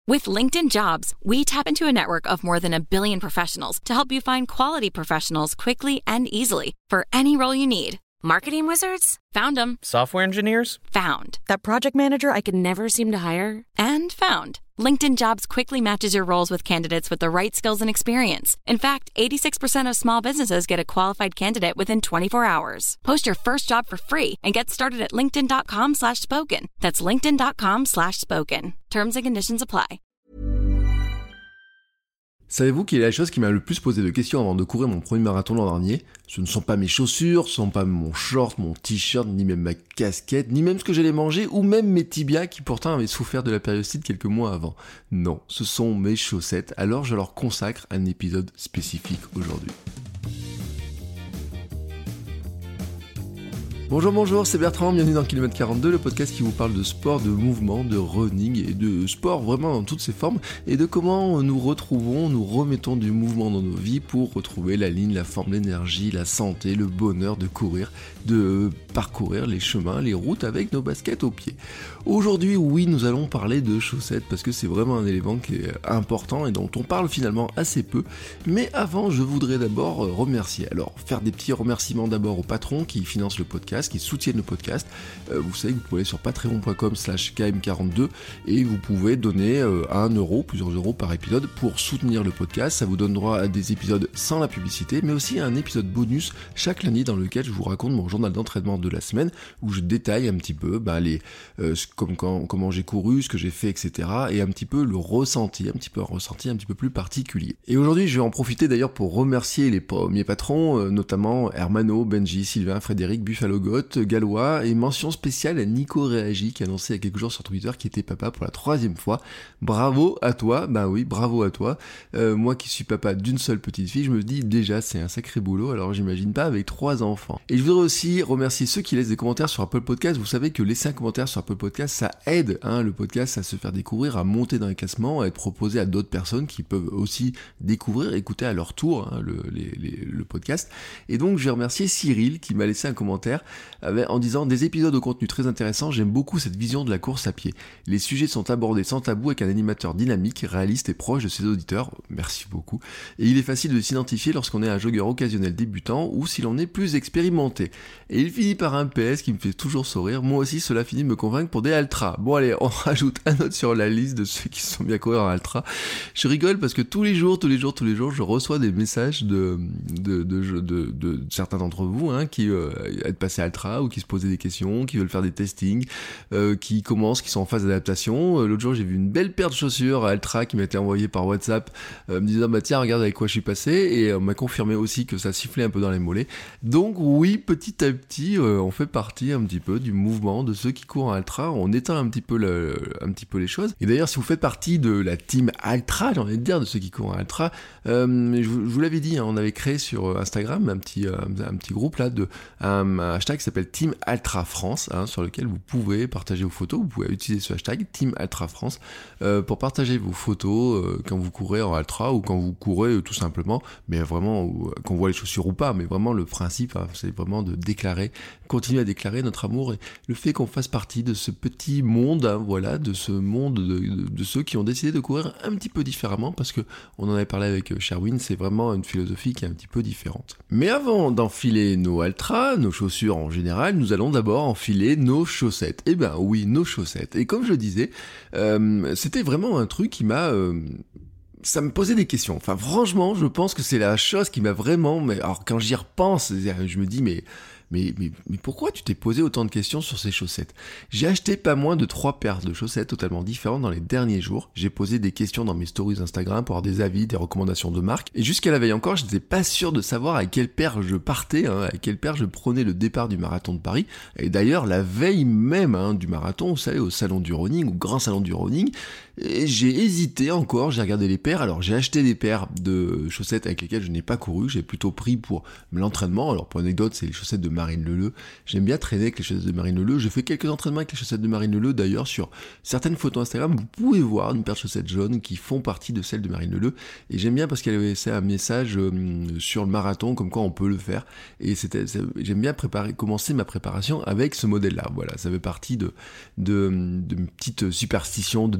With LinkedIn Jobs, we tap into a network of more than 1 billion professionals to help you find quality professionals quickly and easily for any role you need. Marketing wizards? Found them. Software engineers? Found. That project manager I could never seem to hire? And found. LinkedIn Jobs quickly matches your roles with candidates with the right skills and experience. In fact, 86% of small businesses get a qualified candidate within 24 hours. Post your first job for free and get started at linkedin.com/spoken. That's linkedin.com/spoken. Terms and conditions apply. Savez-vous quelle est la chose qui m'a le plus posé de questions avant de courir mon premier marathon l'an dernier ? Ce ne sont pas mes chaussures, ce ne sont pas mon short, mon t-shirt, ni même ma casquette, ni même ce que j'allais manger, ou même mes tibias qui pourtant avaient souffert de la périostite quelques mois avant. Non, ce sont mes chaussettes, alors je leur consacre un épisode spécifique aujourd'hui. Bonjour, c'est Bertrand, bienvenue dans Kilomètre 42, le podcast qui vous parle de sport, de mouvement, de running et de sport vraiment dans toutes ses formes et de comment nous remettons du mouvement dans nos vies pour retrouver la ligne, la forme, l'énergie, la santé, le bonheur de courir, de parcourir les chemins, les routes avec nos baskets aux pieds. Aujourd'hui, oui, nous allons parler de chaussettes parce que c'est vraiment un élément qui est important et dont on parle finalement assez peu. Mais avant, je voudrais d'abord remercier. Alors, faire des petits remerciements d'abord aux patrons qui financent le podcast, qui soutiennent le podcast. Vous savez que vous pouvez aller sur patreon.com/km42 et vous pouvez donner 1 euro, plusieurs euros par épisode pour soutenir le podcast. Ça vous donne droit à des épisodes sans la publicité, mais aussi à un épisode bonus chaque lundi dans lequel je vous raconte mon journal d'entraînement de la semaine où je détaille un petit peu comment j'ai couru, ce que j'ai fait, etc. et un petit peu un ressenti un petit peu plus particulier. Et aujourd'hui, je vais en profiter d'ailleurs pour remercier les premiers patrons, notamment Hermano, Benji, Sylvain, Frédéric, Buffalo Goth, Gallois, et mention spéciale à Nico Réagi qui a annoncé il y a quelques jours sur Twitter qu'il était papa pour la 3e fois. Bravo à toi, bah oui, bravo à toi. Moi qui suis papa d'une seule petite fille, je me dis déjà c'est un sacré boulot, alors j'imagine pas avec 3 enfants. Et je voudrais aussi remercier ceux qui laissent des commentaires sur Apple Podcast. Vous savez que laisser un commentaire sur Apple Podcast, ça aide le podcast à se faire découvrir, à monter dans les classements, à être proposé à d'autres personnes qui peuvent aussi découvrir, écouter à leur tour le podcast. Et donc je vais remercier Cyril qui m'a laissé un commentaire en disant des épisodes au contenu très intéressant, j'aime beaucoup cette vision de la course à pied. Les sujets sont abordés sans tabou avec un animateur dynamique, réaliste et proche de ses auditeurs. Merci beaucoup. Et il est facile de s'identifier lorsqu'on est un joggeur occasionnel débutant ou si l'on est plus expérimenté. Et il finit par un PS qui me fait toujours sourire. Moi aussi, cela finit de me convaincre pour des ultras. Bon allez, on rajoute un autre sur la liste de ceux qui se sont bien courir en ultra. Je rigole parce que tous les jours, je reçois des messages de certains d'entre vous qui êtes passés à ultra ou qui se posaient des questions, qui veulent faire des testings, qui sont en phase d'adaptation. L'autre jour, j'ai vu une belle paire de chaussures à ultra qui m'a été envoyée par WhatsApp, me disant tiens, regarde avec quoi je suis passé, et on m'a confirmé aussi que ça sifflait un peu dans les mollets. Donc oui, petit à petit, on fait partie un petit peu du mouvement de ceux qui courent en ultra. On éteint un petit peu les choses. Et d'ailleurs, si vous faites partie de la team ultra, j'ai envie de dire de ceux qui courent en ultra, je vous l'avais dit, on avait créé sur Instagram un petit groupe là un hashtag qui s'appelle Team Ultra France, sur lequel vous pouvez partager vos photos. Vous pouvez utiliser ce hashtag Team Ultra France pour partager vos photos quand vous courez en ultra ou quand vous courez tout simplement, mais vraiment qu'on voit les chaussures ou pas, mais vraiment le principe, c'est vraiment de continuer à déclarer notre amour et le fait qu'on fasse partie de ce petit monde, de ce monde de ceux qui ont décidé de courir un petit peu différemment, parce que on en avait parlé avec Sherwin, c'est vraiment une philosophie qui est un petit peu différente. Mais avant d'enfiler nos ultras, nos chaussures en général, nous allons d'abord enfiler nos chaussettes. Eh ben oui, nos chaussettes. Et comme je le disais, c'était vraiment un truc qui ça me posait des questions. Enfin, franchement, je pense que c'est la chose qui m'a vraiment... Alors, quand j'y repense, je me dis, mais pourquoi tu t'es posé autant de questions sur ces chaussettes ? J'ai acheté pas moins de 3 paires de chaussettes totalement différentes dans les derniers jours. J'ai posé des questions dans mes stories Instagram pour avoir des avis, des recommandations de marques. Et jusqu'à la veille encore, je n'étais pas sûr de savoir à quelle paire je partais, à quelle paire je prenais le départ du marathon de Paris. Et d'ailleurs, la veille même du marathon, vous savez, au salon du running, au grand salon du running, et j'ai hésité encore, j'ai regardé les paires. Alors j'ai acheté des paires de chaussettes avec lesquelles je n'ai pas couru, j'ai plutôt pris pour l'entraînement. Alors pour anecdote, c'est les chaussettes de Marine Leleu. J'aime bien traîner avec les chaussettes de Marine Leleu. J'ai fait quelques entraînements avec les chaussettes de Marine Leleu. D'ailleurs, sur certaines photos Instagram, vous pouvez voir une paire de chaussettes jaunes qui font partie de celles de Marine Leleu. Et j'aime bien parce qu'elle avait laissé un message sur le marathon, comme quoi on peut le faire. Et j'aime bien commencer ma préparation avec ce modèle-là. Voilà, ça fait partie de petites superstitions de départ, vous voyez,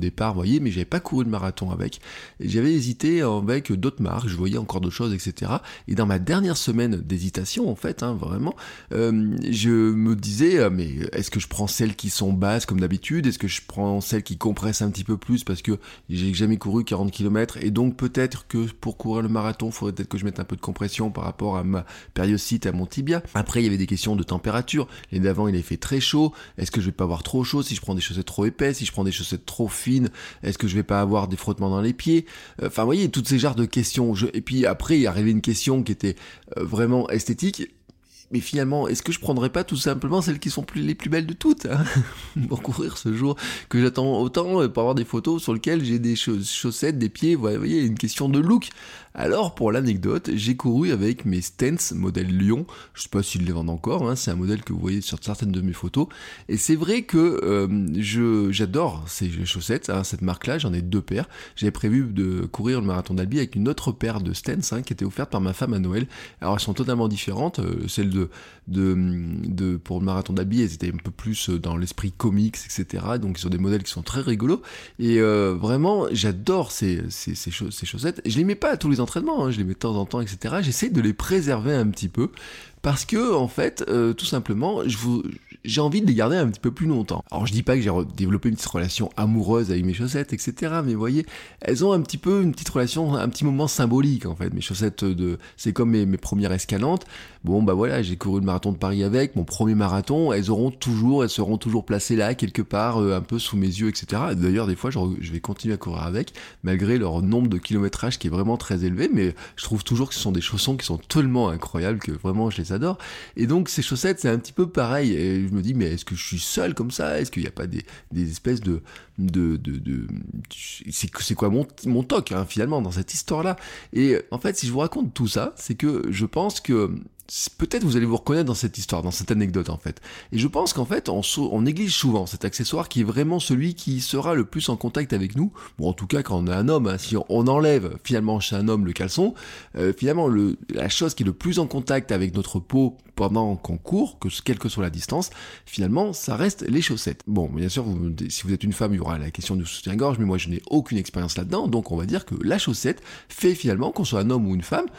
voyais, mais j'avais pas couru le marathon avec. Et j'avais hésité avec d'autres marques, je voyais encore d'autres choses, etc. Et dans ma dernière semaine d'hésitation, en fait, vraiment, je me disais, mais est-ce que je prends celles qui sont basses comme d'habitude? Est-ce que je prends celles qui compressent un petit peu plus parce que j'ai jamais couru 40 km et donc peut-être que pour courir le marathon, il faudrait peut-être que je mette un peu de compression par rapport à ma périostite, à mon tibia. Après, il y avait des questions de température. L'année d'avant, il avait fait très chaud. Est-ce que je vais pas avoir trop chaud si je prends des chaussettes trop épaisses, si je prends des chaussettes trop fines? Est-ce que je vais pas avoir des frottements dans les pieds? Enfin, vous voyez, toutes ces genres de questions. Et puis après, il est arrivé une question qui était vraiment esthétique. Mais finalement, est-ce que je prendrais pas tout simplement celles qui sont les plus belles de toutes pour courir ce jour que j'attends autant pour avoir des photos sur lesquelles j'ai des chaussettes, des pieds, vous voyez, une question de look. Alors, pour l'anecdote, j'ai couru avec mes Stance modèle Lyon. Je sais pas s'ils les vendent encore, c'est un modèle que vous voyez sur certaines de mes photos. Et c'est vrai que j'adore ces chaussettes, cette marque-là, j'en ai 2 paires. J'avais prévu de courir le marathon d'Albi avec une autre paire de Stance qui était offerte par ma femme à Noël. Alors, elles sont totalement différentes. Celle pour le marathon d'Albi, elles étaient un peu plus dans l'esprit comics, etc. Donc, ils sont des modèles qui sont très rigolos. Et vraiment, j'adore ces chaussettes. Je les mets pas à tous les entraînements, je les mets de temps en temps, etc. J'essaie de les préserver un petit peu parce que, en fait, tout simplement, j'ai envie de les garder un petit peu plus longtemps. Alors, je dis pas que j'ai développé une petite relation amoureuse avec mes chaussettes, etc. Mais vous voyez, elles ont un petit peu une petite relation, un petit moment symbolique, en fait. Mes chaussettes c'est comme mes premières escalantes. Bon, bah voilà, j'ai couru le marathon de Paris avec, mon premier marathon, elles seront toujours placées là, quelque part, un peu sous mes yeux, etc. D'ailleurs, des fois, je vais continuer à courir avec, malgré leur nombre de kilométrage qui est vraiment très élevé, mais je trouve toujours que ce sont des chaussons qui sont tellement incroyables que vraiment, je les adore. Et donc, ces chaussettes, c'est un petit peu pareil. Et je me dis, mais est-ce que je suis seul comme ça? Est-ce qu'il n'y a pas des espèces c'est quoi mon toc, finalement, dans cette histoire-là? Et en fait, si je vous raconte tout ça, c'est que je pense que peut-être vous allez vous reconnaître dans cette histoire, dans cette anecdote, en fait. Et je pense qu'en fait, on néglige souvent cet accessoire qui est vraiment celui qui sera le plus en contact avec nous. Bon, en tout cas, quand on est un homme, si on enlève finalement chez un homme le caleçon, finalement, la chose qui est le plus en contact avec notre peau pendant qu'on court, quelle que soit la distance, finalement, ça reste les chaussettes. Bon, bien sûr, si vous êtes une femme, il y aura la question du soutien-gorge, mais moi, je n'ai aucune expérience là-dedans, donc on va dire que la chaussette fait finalement, qu'on soit un homme ou une femme,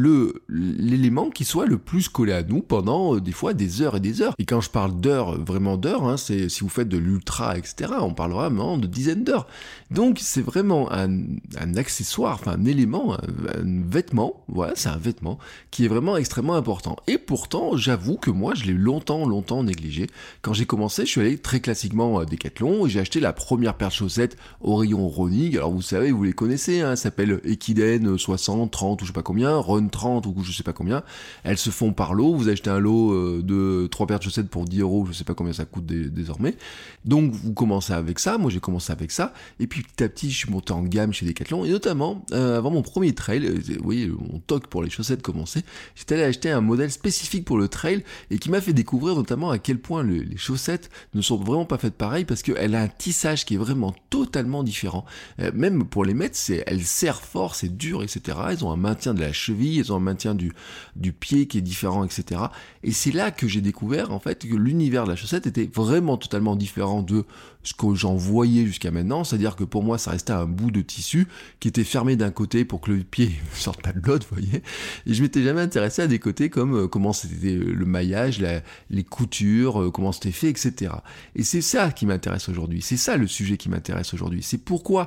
l'élément qui soit le plus collé à nous pendant des fois des heures et des heures. Et quand je parle d'heures, vraiment d'heures, c'est si vous faites de l'ultra, etc., on parle vraiment de dizaines d'heures. Donc c'est vraiment un accessoire, un élément, un vêtement, voilà, c'est un vêtement qui est vraiment extrêmement important. Et pourtant, j'avoue que moi, je l'ai longtemps négligé. Quand j'ai commencé, je suis allé très classiquement à Decathlon et j'ai acheté la première paire de chaussettes au rayon running. Alors vous savez, vous les connaissez, ça s'appelle Ekiden 60, 30 ou je sais pas combien, Run 30 ou je sais pas combien. Elles se font par lot, vous achetez un lot de 3 paires de chaussettes pour 10 €, je sais pas combien ça coûte désormais. Donc vous commencez avec ça, moi j'ai commencé avec ça, et puis petit à petit je suis monté en gamme chez Decathlon, et notamment avant mon premier trail, vous voyez mon toc pour les chaussettes commençait, j'étais allé acheter un modèle spécifique pour le trail, et qui m'a fait découvrir notamment à quel point les chaussettes ne sont vraiment pas faites pareil, parce qu'elle a un tissage qui est vraiment totalement différent, même pour les mettre, elles serrent fort, c'est dur, etc. Elles ont un maintien de la cheville, elles ont un maintien du pied qui est différent, etc. Et c'est là que j'ai découvert en fait que l'univers de la chaussette était vraiment totalement différent de ce que j'en voyais jusqu'à maintenant, c'est-à-dire que pour moi ça restait un bout de tissu qui était fermé d'un côté pour que le pied ne sorte pas de l'autre, vous voyez, et je m'étais jamais intéressé à des côtés comme comment c'était le maillage, les coutures, comment c'était fait, etc. Et c'est ça qui m'intéresse aujourd'hui, c'est ça le sujet qui m'intéresse aujourd'hui, c'est pourquoi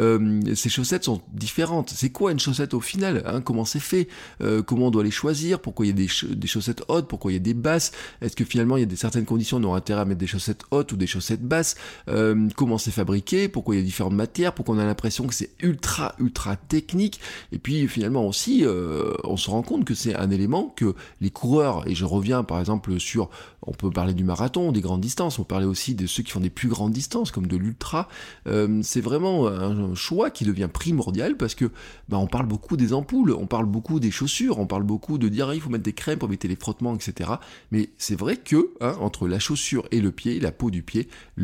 ces chaussettes sont différentes, c'est quoi une chaussette au final, comment c'est fait, comment on doit les choisir, pourquoi il y a des chaussettes hautes, pourquoi il y a des basses, est-ce que finalement il y a certaines conditions, on aura intérêt à mettre des chaussettes hautes ou des chaussettes basses, comment c'est fabriqué, pourquoi il y a différentes matières, pourquoi on a l'impression que c'est ultra technique, et puis finalement aussi on se rend compte que c'est un élément que les coureurs, et je reviens par exemple sur, on peut parler du marathon, des grandes distances, on peut parler aussi de ceux qui font des plus grandes distances comme de l'ultra, c'est vraiment un choix qui devient primordial parce que on parle beaucoup des ampoules, on parle beaucoup des chaussures, on parle beaucoup de dire il faut mettre des crèmes pour éviter les frottements, etc. Mais c'est vrai que entre la chaussure et le pied, la peau du pied, le premier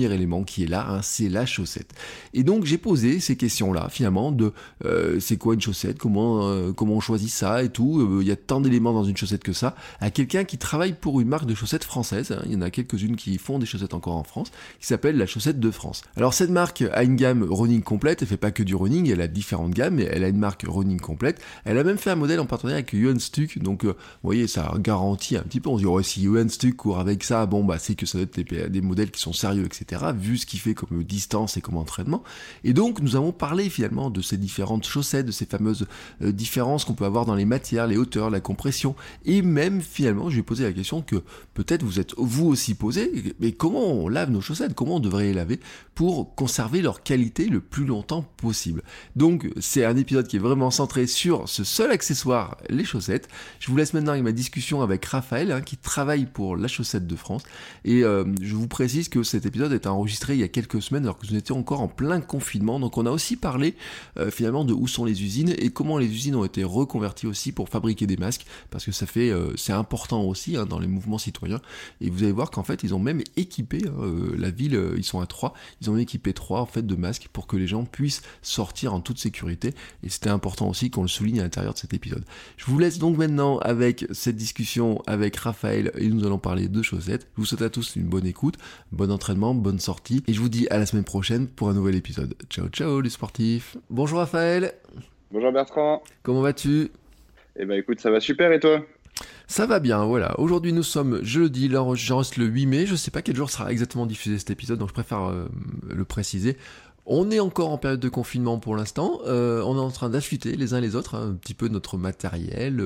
premier élément qui est là, hein, c'est la chaussette. Et donc j'ai posé ces questions-là finalement de c'est quoi une chaussette, comment on choisit ça et tout, il y a tant d'éléments dans une chaussette que ça, à quelqu'un qui travaille pour une marque de chaussettes française, hein, il y en a quelques-unes qui font des chaussettes encore en France, qui s'appelle la Chaussette de France. Alors cette marque a une gamme running complète, elle fait pas que du running, elle a différentes gammes, mais elle a une marque running complète, elle a même fait un modèle en partenariat avec Johan Stuck, donc vous voyez ça garantit un petit peu, on se dit si Johan Stuck court avec ça, bon bah c'est que ça doit être des modèles qui sont sérieux, etc., vu ce qu'il fait comme distance et comme entraînement. Et donc nous avons parlé finalement de ces différentes chaussettes, de ces fameuses différences qu'on peut avoir dans les matières, les hauteurs, la compression, et même finalement je lui ai posé la question que peut-être vous êtes vous aussi posé, mais comment on lave nos chaussettes, comment on devrait les laver pour conserver leur qualité le plus longtemps possible. Donc c'est un épisode qui est vraiment centré sur ce seul accessoire, les chaussettes. Je vous laisse maintenant avec ma discussion avec Raphaël, hein, qui travaille pour la Chaussette de France, et je vous précise que cet épisode est enregistré il y a quelques semaines alors que nous étions encore en plein confinement, donc on a aussi parlé finalement de où sont les usines et comment les usines ont été reconverties aussi pour fabriquer des masques, parce que ça fait c'est important aussi, hein, dans les mouvements citoyens, et vous allez voir qu'en fait ils ont même équipé la ville, ils sont à Troyes, ils ont équipé Troyes en fait de masques pour que les gens puissent sortir en toute sécurité, et c'était important aussi qu'on le souligne à l'intérieur de cet épisode. Je vous laisse donc maintenant avec cette discussion avec Raphaël et nous allons parler de chaussettes. Je vous souhaite à tous une bonne écoute, bon entraînement, bonne sortie, et je vous dis à la semaine prochaine pour un nouvel épisode. Ciao ciao les sportifs. Bonjour Raphaël. Bonjour Bertrand. Comment vas-tu? Eh ben écoute, ça va super, et toi? Ça va bien, voilà. Aujourd'hui nous sommes jeudi, j'enregistre le 8 mai, je sais pas quel jour sera exactement diffusé cet épisode, donc je préfère le préciser. On est encore en période de confinement pour l'instant, on est en train d'affûter les uns les autres, hein, un petit peu notre matériel,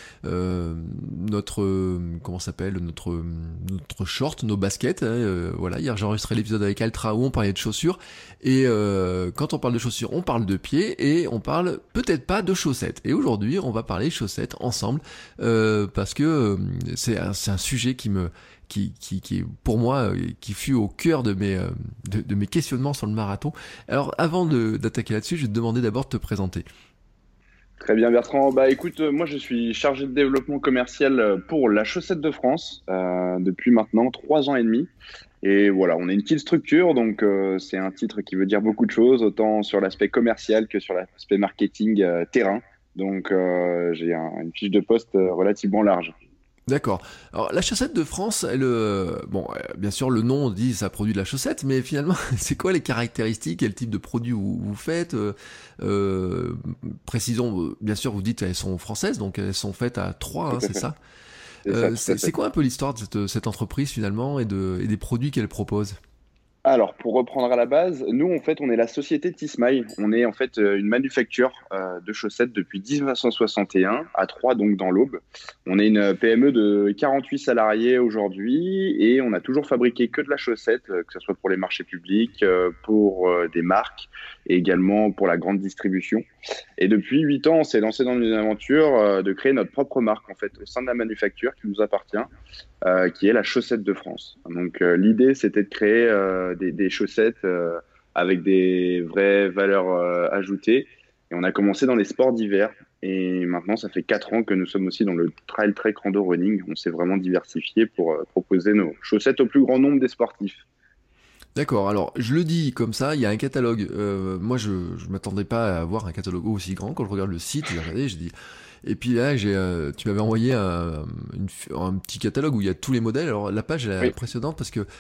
notre comment ça s'appelle, notre short, nos baskets, hein, voilà. Hier j'ai enregistré l'épisode avec Altra où on parlait de chaussures, et quand on parle de chaussures, on parle de pieds, et on parle peut-être pas de chaussettes. Et aujourd'hui on va parler chaussettes ensemble, parce que c'est un sujet qui pour moi, qui fut au cœur de mes questionnements sur le marathon. Alors, avant d'attaquer là-dessus, je vais te demander d'abord de te présenter. Très bien Bertrand. Bah écoute, moi je suis chargé de développement commercial pour la Chaussette de France depuis maintenant 3 ans et demi. Et voilà, on est une petite structure, donc c'est un titre qui veut dire beaucoup de choses, autant sur l'aspect commercial que sur l'aspect marketing terrain. Donc j'ai une fiche de poste relativement large. D'accord. Alors la Chaussette de France, bien sûr le nom dit ça produit de la chaussette, mais finalement c'est quoi les caractéristiques, quel type de produit vous faites, précisons, bien sûr vous dites elles sont françaises, donc elles sont faites à Troyes, hein, c'est ça. C'est quoi un peu l'histoire de cette entreprise finalement et des produits qu'elle propose? Alors, pour reprendre à la base, nous, en fait, on est la société Tismail. On est en fait une manufacture de chaussettes depuis 1961 à Troyes, donc dans l'Aube. On est une PME de 48 salariés aujourd'hui et on a toujours fabriqué que de la chaussette, que ce soit pour les marchés publics, pour des marques et également pour la grande distribution. Et depuis 8 ans, on s'est lancé dans une aventure de créer notre propre marque en fait au sein de la manufacture qui nous appartient, qui est la Chaussette de France. Donc l'idée, c'était de créer des chaussettes avec des vraies valeurs ajoutées. Et on a commencé dans les sports d'hiver. Et maintenant, ça fait 4 ans que nous sommes aussi dans le trail trek rando running. On s'est vraiment diversifié pour proposer nos chaussettes au plus grand nombre des sportifs. D'accord, alors je le dis comme ça, il y a un catalogue. Moi, je m'attendais pas à avoir un catalogue aussi grand. Quand je regarde le site, j'ai regardé, je dis... Et puis là, tu m'avais envoyé un petit catalogue où il y a tous les modèles. Alors la page elle est impressionnante parce que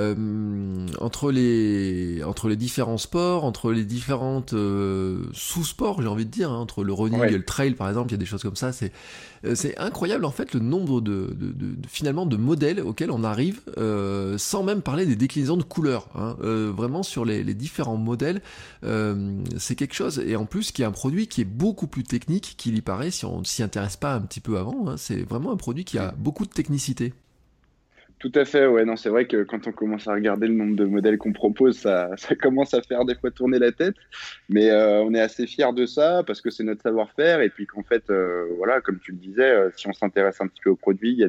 entre les différents sports, entre les différentes sous-sports, j'ai envie de dire, hein, entre le running et le trail par exemple, il y a des choses comme ça. C'est incroyable en fait le nombre de finalement de modèles auxquels on arrive sans même parler des déclinaisons de couleurs. Hein. Vraiment sur les différents modèles, c'est quelque chose, et en plus qui est un produit qui est beaucoup plus technique qu'il y paraît si on ne s'y intéresse pas un petit peu avant. Hein. C'est vraiment un produit qui a beaucoup de technicité. Tout à fait, ouais, non, c'est vrai que quand on commence à regarder le nombre de modèles qu'on propose, ça commence à faire des fois tourner la tête, mais on est assez fiers de ça parce que c'est notre savoir-faire, et puis qu'en fait, voilà, comme tu le disais, si on s'intéresse un petit peu au produit, il y a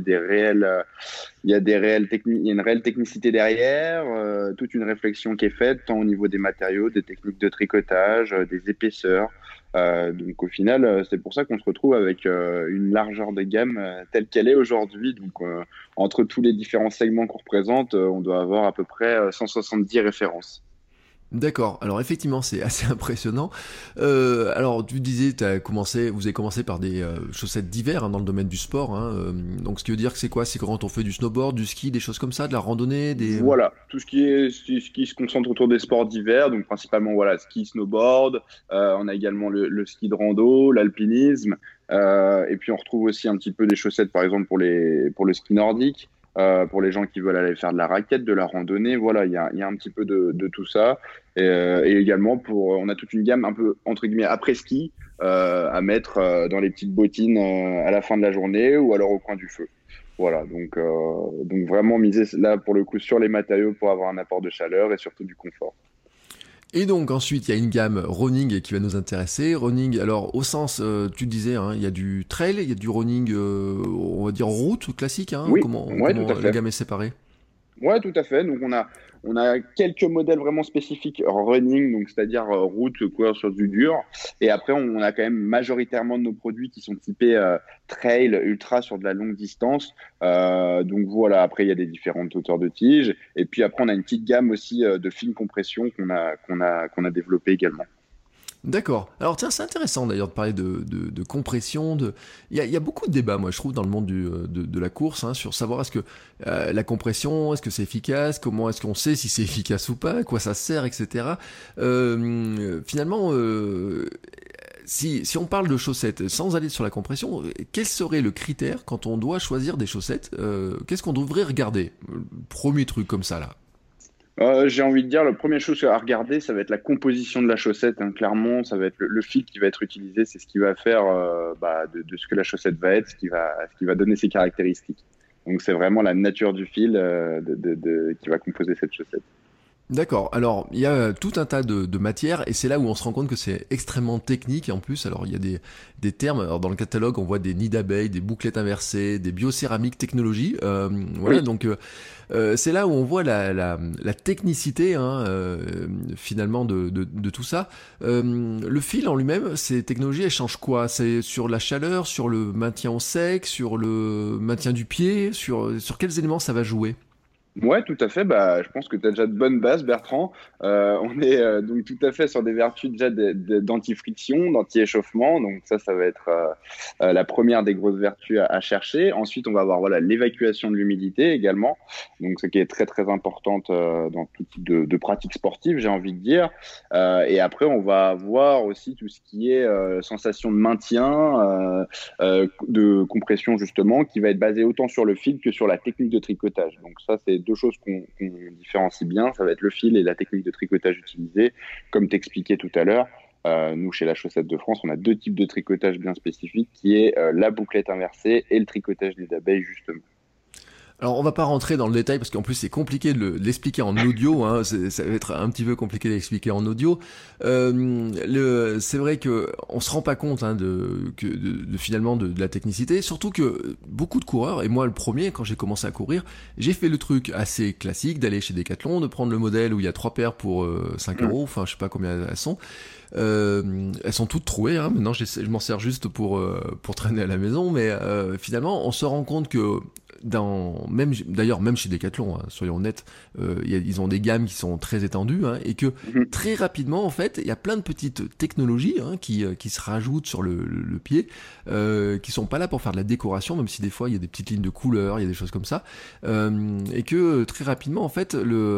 il y a une réelle technicité derrière, toute une réflexion qui est faite, tant au niveau des matériaux, des techniques de tricotage, des épaisseurs, Donc au final, c'est pour ça qu'on se retrouve avec une largeur de gamme telle qu'elle est aujourd'hui. Donc entre tous les différents segments qu'on représente, on doit avoir à peu près 170 références. D'accord. Alors effectivement, c'est assez impressionnant. Alors tu disais, vous avez commencé par des chaussettes d'hiver, hein, dans le domaine du sport, hein. Donc ce qui veut dire que c'est quoi? C'est quand on fait du snowboard, du ski, des choses comme ça, de la randonnée, des... Voilà, tout ce qui se concentre autour des sports d'hiver, donc principalement voilà, ski, snowboard, on a également le ski de rando, l'alpinisme, et puis on retrouve aussi un petit peu des chaussettes par exemple pour le ski nordique, pour les gens qui veulent aller faire de la raquette, de la randonnée, voilà, il y a un petit peu de tout ça, et également on a toute une gamme un peu entre guillemets après ski à mettre dans les petites bottines à la fin de la journée ou alors au coin du feu. Voilà, donc vraiment miser là pour le coup sur les matériaux pour avoir un apport de chaleur et surtout du confort. Et donc ensuite, il y a une gamme running qui va nous intéresser. Running, alors au sens, tu disais, hein, il y a du trail, il y a du running, on va dire route classique, hein. Oui, Comment, ouais, tout comment à la fait. gamme est séparée? Ouais, tout à fait. Donc on a quelques modèles vraiment spécifiques running, donc c'est-à-dire route, courir sur du dur. Et après, on a quand même majoritairement de nos produits qui sont typés trail, ultra sur de la longue distance. Donc voilà. Après, il y a des différentes hauteurs de tige. Et puis après, on a une petite gamme aussi de fine compression qu'on a développé également. D'accord. Alors tiens, c'est intéressant d'ailleurs de parler de compression. Il y a beaucoup de débats, moi je trouve, dans le monde de la course, hein, sur savoir est-ce que la compression, est-ce que c'est efficace, comment est-ce qu'on sait si c'est efficace ou pas, à quoi ça sert, etc. Finalement, si on parle de chaussettes, sans aller sur la compression, quel serait le critère quand on doit choisir des chaussettes? Qu'est-ce qu'on devrait regarder? Premier truc comme ça là. J'ai envie de dire, la première chose à regarder, ça va être la composition de la chaussette, hein. Clairement, ça va être le fil qui va être utilisé, c'est ce qui va faire de ce que la chaussette va être, ce qui va donner ses caractéristiques. Donc c'est vraiment la nature du fil qui va composer cette chaussette. D'accord. Alors, il y a tout un tas de matières, et c'est là où on se rend compte que c'est extrêmement technique. Et en plus, alors il y a des termes. Alors, dans le catalogue, on voit des nids d'abeilles, des bouclettes inversées, des biocéramiques technologies. Voilà. Oui, Donc, c'est là où on voit la technicité, hein, finalement, de tout ça. Le fil en lui-même, ces technologies, elles changent quoi? C'est sur la chaleur, sur le maintien au sec, sur le maintien du pied, sur quels éléments ça va jouer? ouais, tout à fait. Bah, je pense que tu as déjà de bonnes bases, Bertrand. On est donc tout à fait sur des vertus déjà d'anti-friction, d'anti-échauffement. Donc ça va être la première des grosses vertus à chercher. Ensuite, on va avoir voilà l'évacuation de l'humidité également. Donc ce qui est très très importante dans tout type de pratique sportive, j'ai envie de dire. Et après, on va avoir aussi tout ce qui est sensation de maintien, de compression justement, qui va être basé autant sur le fil que sur la technique de tricotage. Donc ça, c'est deux choses qu'on différencie bien. Ça va être le fil et la technique de tricotage utilisée. Comme t'expliquais tout à l'heure, nous, chez la Chaussette de France, on a deux types de tricotage bien spécifiques, qui est la bouclette inversée et le tricotage des abeilles, justement. Alors on va pas rentrer dans le détail parce qu'en plus c'est compliqué de l'expliquer en audio, hein, ça va être un petit peu compliqué d'expliquer en audio. C'est vrai que on se rend pas compte, hein, finalement de la technicité, surtout que beaucoup de coureurs, et moi le premier quand j'ai commencé à courir, j'ai fait le truc assez classique d'aller chez Decathlon, de prendre le modèle où il y a 3 paires pour 5 euros, enfin je sais pas combien elles sont. Elles sont toutes trouées, hein. Maintenant je m'en sers juste pour traîner à la maison, mais finalement on se rend compte que même chez Decathlon, hein, soyons honnêtes, ils ont des gammes qui sont très étendues, hein, et que Mhm. très rapidement en fait il y a plein de petites technologies, hein, qui se rajoutent sur le pied, qui sont pas là pour faire de la décoration, même si des fois il y a des petites lignes de couleurs, il y a des choses comme ça, et que très rapidement en fait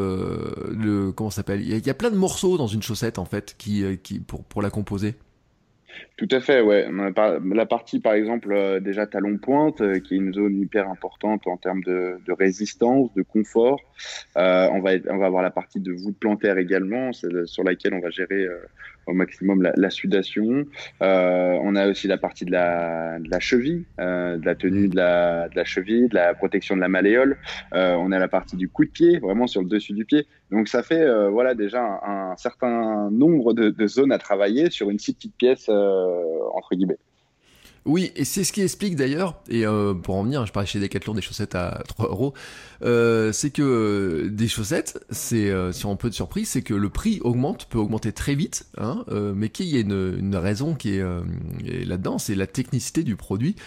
le comment ça s'appelle, il y a plein de morceaux dans une chaussette en fait qui pour la composer. Tout à fait, ouais. On a la partie, par exemple, déjà talon-pointe, qui est une zone hyper importante en termes de résistance, de confort. On va avoir la partie de voûte plantaire également, sur laquelle on va gérer au maximum la sudation. On a aussi la partie de la cheville, de la tenue de la cheville, de la protection de la malléole. On a la partie du coup de pied, vraiment sur le dessus du pied. Donc ça fait voilà déjà un certain nombre de zones à travailler sur une si petite pièce entre guillemets. Oui, et c'est ce qui explique d'ailleurs, et pour en venir, je parlais chez Decathlon des chaussettes à 3 euros, c'est que des chaussettes, c'est si on peut être surpris, c'est que le prix peut augmenter très vite, hein, mais qu'il y a une raison qui est là-dedans, c'est la technicité du produit,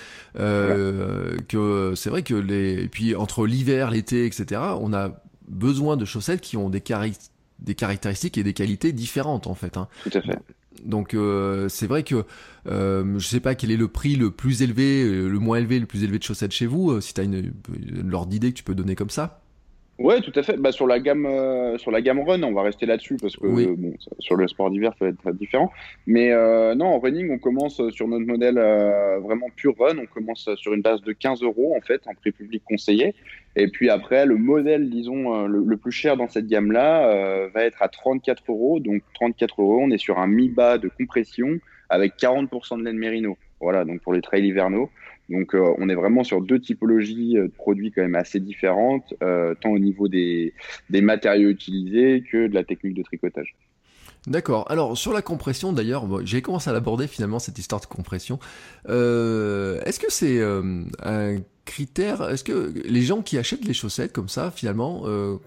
que c'est vrai que et puis entre l'hiver, l'été, etc., on a besoin de chaussettes qui ont des caractéristiques et des qualités différentes en fait, hein. Tout à fait. Donc c'est vrai que je sais pas quel est le prix le plus élevé, le moins élevé, le plus élevé de chaussettes chez vous, si tu as une ordre d'idée que tu peux donner comme ça. Ouais, tout à fait. Bah, sur la gamme Run, on va rester là-dessus parce que Oui. bon, sur le sport d'hiver, ça va être différent. Mais non, en running, on commence sur notre modèle vraiment pur Run. On commence sur une base de 15 euros en fait, en prix public conseillé. Et puis après, le modèle, disons, le plus cher dans cette gamme-là va être à 34 euros. Donc 34 euros, on est sur un mi-bas de compression avec 40% de laine mérino. Voilà, donc pour les trails hivernaux. Donc, on est vraiment sur deux typologies de produits quand même assez différentes, tant au niveau des matériaux utilisés que de la technique de tricotage. D'accord. Alors sur la compression d'ailleurs, bon, j'ai commencé à l'aborder finalement cette histoire de compression. Est-ce que c'est un critère? Est-ce que les gens qui achètent les chaussettes comme ça finalement,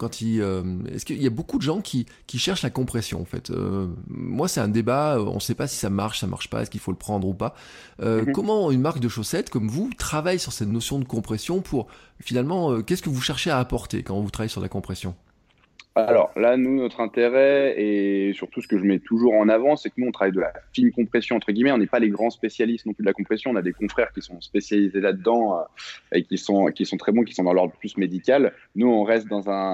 est-ce qu'il y a beaucoup de gens qui cherchent la compression en fait? Moi c'est un débat. On ne sait pas si ça marche pas. Est-ce qu'il faut le prendre ou pas? Mhm. Comment une marque de chaussettes comme vous travaille sur cette notion de compression pour finalement, qu'est-ce que vous cherchez à apporter quand vous travaillez sur la compression? Alors là, nous, notre intérêt et surtout ce que je mets toujours en avant, c'est que nous, on travaille de la fine compression, entre guillemets. On n'est pas les grands spécialistes non plus de la compression. On a des confrères qui sont spécialisés là-dedans et qui sont très bons, qui sont dans l'ordre plus médical. Nous, on reste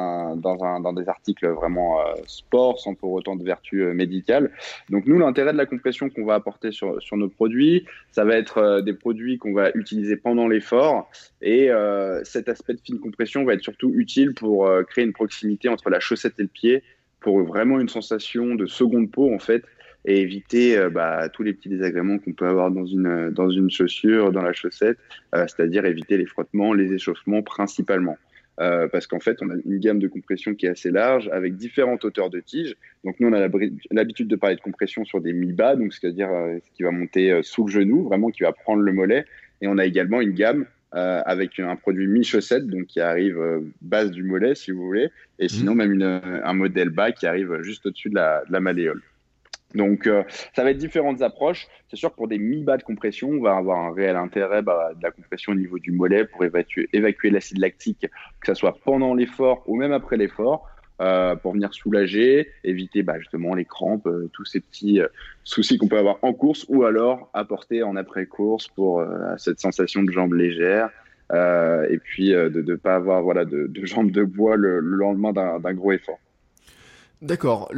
dans des articles vraiment sport, sans pour autant de vertu médicale. Donc nous, l'intérêt de la compression qu'on va apporter sur nos produits, ça va être des produits qu'on va utiliser pendant l'effort. Et cet aspect de fine compression va être surtout utile pour créer une proximité entre la chaussette et le pied, pour vraiment une sensation de seconde peau en fait, et éviter tous les petits désagréments qu'on peut avoir dans une chaussure, dans la chaussette, c'est-à-dire éviter les frottements, les échauffements principalement. Parce qu'en fait, on a une gamme de compression qui est assez large, avec différentes hauteurs de tige. Donc nous, on a l'habitude de parler de compression sur des mi-bas, donc c'est-à-dire ce qui va monter sous le genou, vraiment qui va prendre le mollet. Et on a également une gamme avec un produit mi-chaussette, donc qui arrive base du mollet, si vous voulez, et sinon même un modèle bas qui arrive juste au-dessus de la malléole. Donc, ça va être différentes approches. C'est sûr que pour des mi-bas de compression, on va avoir un réel intérêt de la compression au niveau du mollet pour évacuer l'acide lactique, que ce soit pendant l'effort ou même après l'effort, pour venir soulager, éviter justement les crampes, tous ces petits soucis qu'on peut avoir en course, ou alors apporter en après-course pour cette sensation de jambes légères, et puis de ne pas avoir de jambes de bois le lendemain d'un gros effort. D'accord.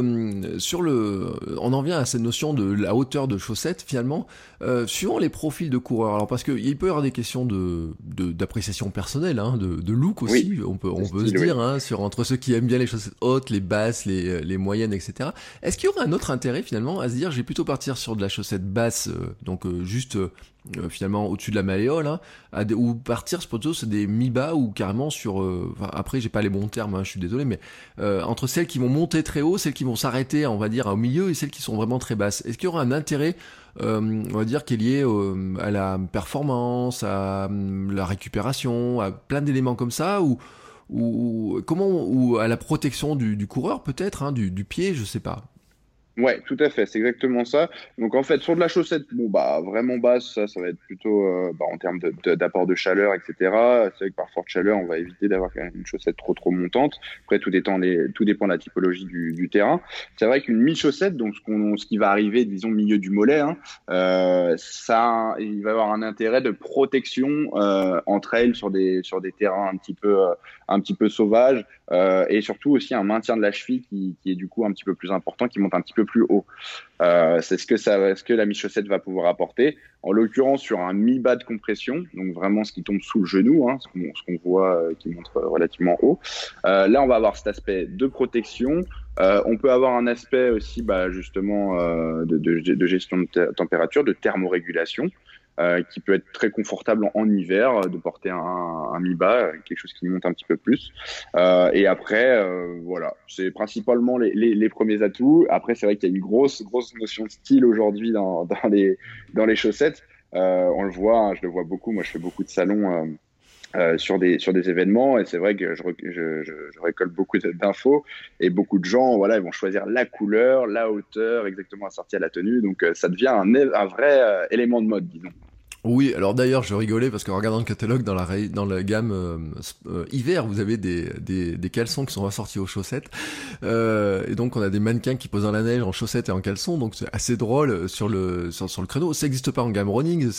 On en vient à cette notion de la hauteur de chaussettes finalement, suivant les profils de coureurs. Alors parce qu'il peut y avoir des questions d'appréciation personnelle, hein, de look aussi. Oui, on peut se style, dire, oui. hein, entre ceux qui aiment bien les chaussettes hautes, les basses, les moyennes, etc. Est-ce qu'il y aurait un autre intérêt finalement à se dire, je vais plutôt partir sur de la chaussette basse, juste finalement au-dessus de la malléole, hein, ou partir plutôt sur des mi-bas ou carrément sur. Après, j'ai pas les bons termes, hein, je suis désolé, mais entre celles qui vont monter très haut, celles qui vont s'arrêter, on va dire, au milieu, et celles qui sont vraiment très basses. Est-ce qu'il y aura un intérêt, on va dire, qui est lié à la performance, à la récupération, à plein d'éléments comme ça, ou à la protection du coureur peut-être, hein, du pied, je sais pas. Ouais, tout à fait, c'est exactement ça. Donc en fait, sur de la chaussette, bon vraiment basse, ça va être plutôt en termes d'apport de chaleur, etc. C'est vrai que par forte chaleur, on va éviter d'avoir quand même une chaussette trop montante. Après, tout dépend de la typologie du terrain. C'est vrai qu'une mi-chaussette, donc ce qui va arriver, disons milieu du mollet, hein, ça, il va y avoir un intérêt de protection en trail sur des terrains un petit peu sauvages, et surtout aussi un maintien de la cheville qui est du coup un petit peu plus important, qui monte un petit peu plus haut. C'est ce que la mi-chaussette va pouvoir apporter. En l'occurrence, sur un mi-bas de compression, donc vraiment ce qui tombe sous le genou, hein, ce qu'on voit qui monte relativement haut. Là, on va avoir cet aspect de protection. On peut avoir un aspect aussi justement de gestion de température, de thermorégulation. Qui peut être très confortable en hiver, de porter un mi-bas, quelque chose qui monte un petit peu plus. Et après, voilà, c'est principalement les premiers atouts. Après, c'est vrai qu'il y a une grosse notion de style aujourd'hui dans les chaussettes. On le voit, hein, je le vois beaucoup. Moi, je fais beaucoup de salons sur des événements et c'est vrai que je récolte beaucoup d'infos et beaucoup de gens, voilà, ils vont choisir la couleur, la hauteur, exactement assortie à la tenue. Donc, ça devient un vrai élément de mode, disons. Oui, alors d'ailleurs, je rigolais parce qu'en regardant le catalogue dans la gamme hiver, vous avez des caleçons qui sont assortis aux chaussettes. Et donc, on a des mannequins qui posent dans la neige en chaussettes et en caleçons. Donc, c'est assez drôle sur le créneau. Ça n'existe pas en gamme running,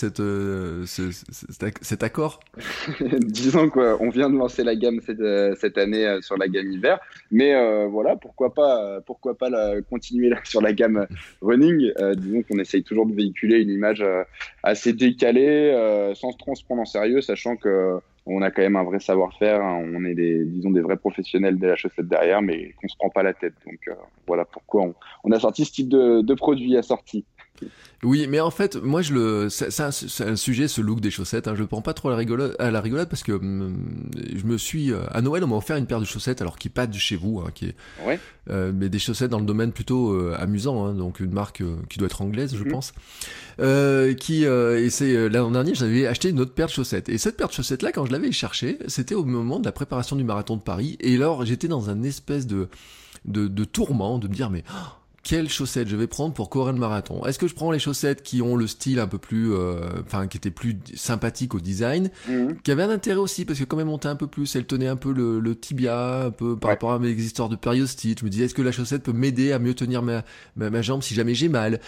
cet accord. Disons qu'on vient de lancer la gamme cette année sur la gamme hiver, mais voilà, pourquoi pas continuer sur la gamme running. Disons qu'on essaye toujours de véhiculer une image assez décalée, sans se transprendre en sérieux, sachant que on a quand même un vrai savoir-faire, hein. On est disons des vrais professionnels de la chaussette derrière, mais qu'on se prend pas la tête. Donc voilà pourquoi on a sorti ce type de produit assorti. Oui, mais en fait, moi, c'est un sujet, ce look des chaussettes. Hein, je le prends pas trop à la rigolade parce que je me suis à Noël, on m'a offert une paire de chaussettes, alors qui est pas de chez vous, hein, Ouais. mais des chaussettes dans le domaine plutôt amusant, hein, donc une marque qui doit être anglaise, je pense. Et c'est l'an dernier, j'avais acheté une autre paire de chaussettes. Et cette paire de chaussettes là, quand je l'avais cherchée, c'était au moment de la préparation du marathon de Paris. Et alors, j'étais dans un espèce de tourment de me dire mais quelles chaussettes je vais prendre pour courir le marathon? Est-ce que je prends les chaussettes qui ont le style un peu plus, qui étaient plus sympathiques au design, qui avaient un intérêt aussi parce que quand même montaient un peu plus, elles tenaient un peu le tibia, un peu par rapport à mes histoires de périostite. Je me disais est-ce que la chaussette peut m'aider à mieux tenir ma jambe si jamais j'ai mal.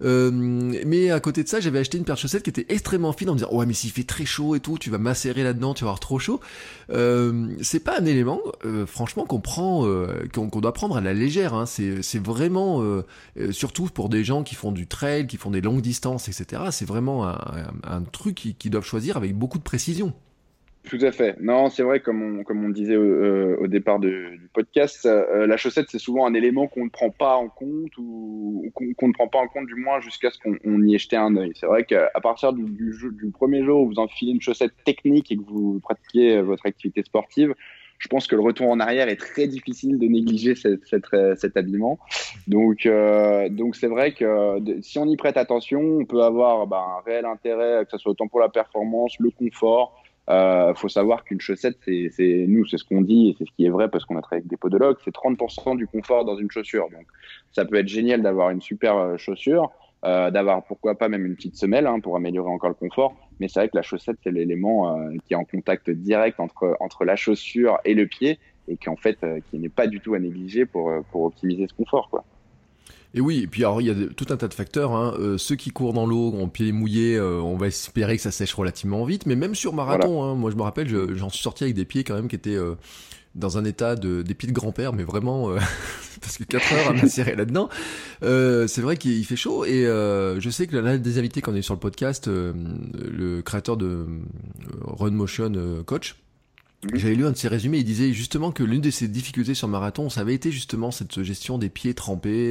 Mais à côté de ça, j'avais acheté une paire de chaussettes qui était extrêmement fine en me disant ouais mais s'il fait très chaud et tout, tu vas macérer là-dedans, tu vas avoir trop chaud. C'est pas un élément, franchement, qu'on doit prendre à la légère. Hein. C'est vraiment surtout pour des gens qui font du trail, qui font des longues distances, etc. C'est vraiment un truc qu'ils doivent choisir avec beaucoup de précision. Tout à fait. Non, c'est vrai, comme on disait au départ du podcast, la chaussette, c'est souvent un élément qu'on ne prend pas en compte ou qu'on ne prend pas en compte du moins jusqu'à ce qu'on y ait jeté un œil. C'est vrai qu'à partir du premier jour où vous enfilez une chaussette technique et que vous pratiquez votre activité sportive, je pense que le retour en arrière est très difficile de négliger cet habillement. Donc c'est vrai que si on y prête attention, on peut avoir un réel intérêt, que ce soit autant pour la performance, le confort. Faut savoir qu'une chaussette, c'est ce qu'on dit et c'est ce qui est vrai parce qu'on a travaillé avec des podologues, c'est 30% du confort dans une chaussure. Donc, ça peut être génial d'avoir une super chaussure, d'avoir pourquoi pas même une petite semelle pour améliorer encore le confort. Mais c'est vrai que la chaussette, c'est l'élément qui est en contact direct entre la chaussure et le pied et qui en fait, qui n'est pas du tout à négliger pour optimiser ce confort, quoi. Et oui, et puis alors il y a tout un tas de facteurs. Hein. Ceux qui courent dans l'eau, en pieds mouillés, on va espérer que ça sèche relativement vite. Mais même sur marathon, Voilà. hein, moi je me rappelle, j'en suis sorti avec des pieds quand même qui étaient dans un état des pieds de grand-père, mais vraiment parce que 4 heures à macérer là-dedans. C'est vrai qu'il fait chaud et je sais que l'un des invités qu'on a eu sur le podcast, le créateur de Run Motion Coach. J'avais lu un de ses résumés, il disait justement que l'une de ses difficultés sur marathon, ça avait été justement cette gestion des pieds trempés,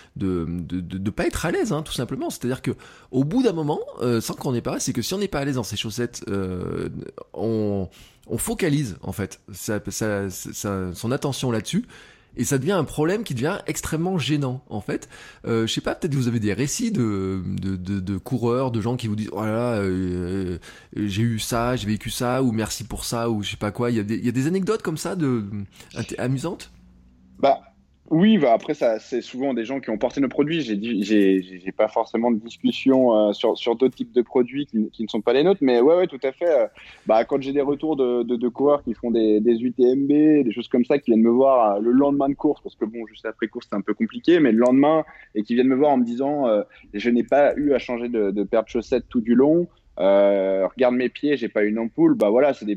de pas être à l'aise, hein, tout simplement. C'est-à-dire que au bout d'un moment, sans qu'on ait pas, c'est que si on n'est pas à l'aise dans ses chaussettes, on focalise en fait son attention là-dessus. Et ça devient un problème qui devient extrêmement gênant, en fait. Je sais pas, peut-être que vous avez des récits de coureurs, de gens qui vous disent, oh là là, j'ai eu ça, j'ai vécu ça, ou merci pour ça, ou je sais pas quoi. Il y a des anecdotes comme ça amusantes? Bah oui, après ça, c'est souvent des gens qui ont porté nos produits. J'ai pas forcément de discussion sur d'autres types de produits qui ne sont pas les nôtres, mais ouais, tout à fait. Quand j'ai des retours de coureurs qui font des UTMB, des choses comme ça, qui viennent me voir le lendemain de course, parce que bon, juste après course c'est un peu compliqué, mais le lendemain et qui viennent me voir en me disant, je n'ai pas eu à changer de paire de chaussettes tout du long. Regarde mes pieds, j'ai pas une ampoule. Bah voilà, c'est des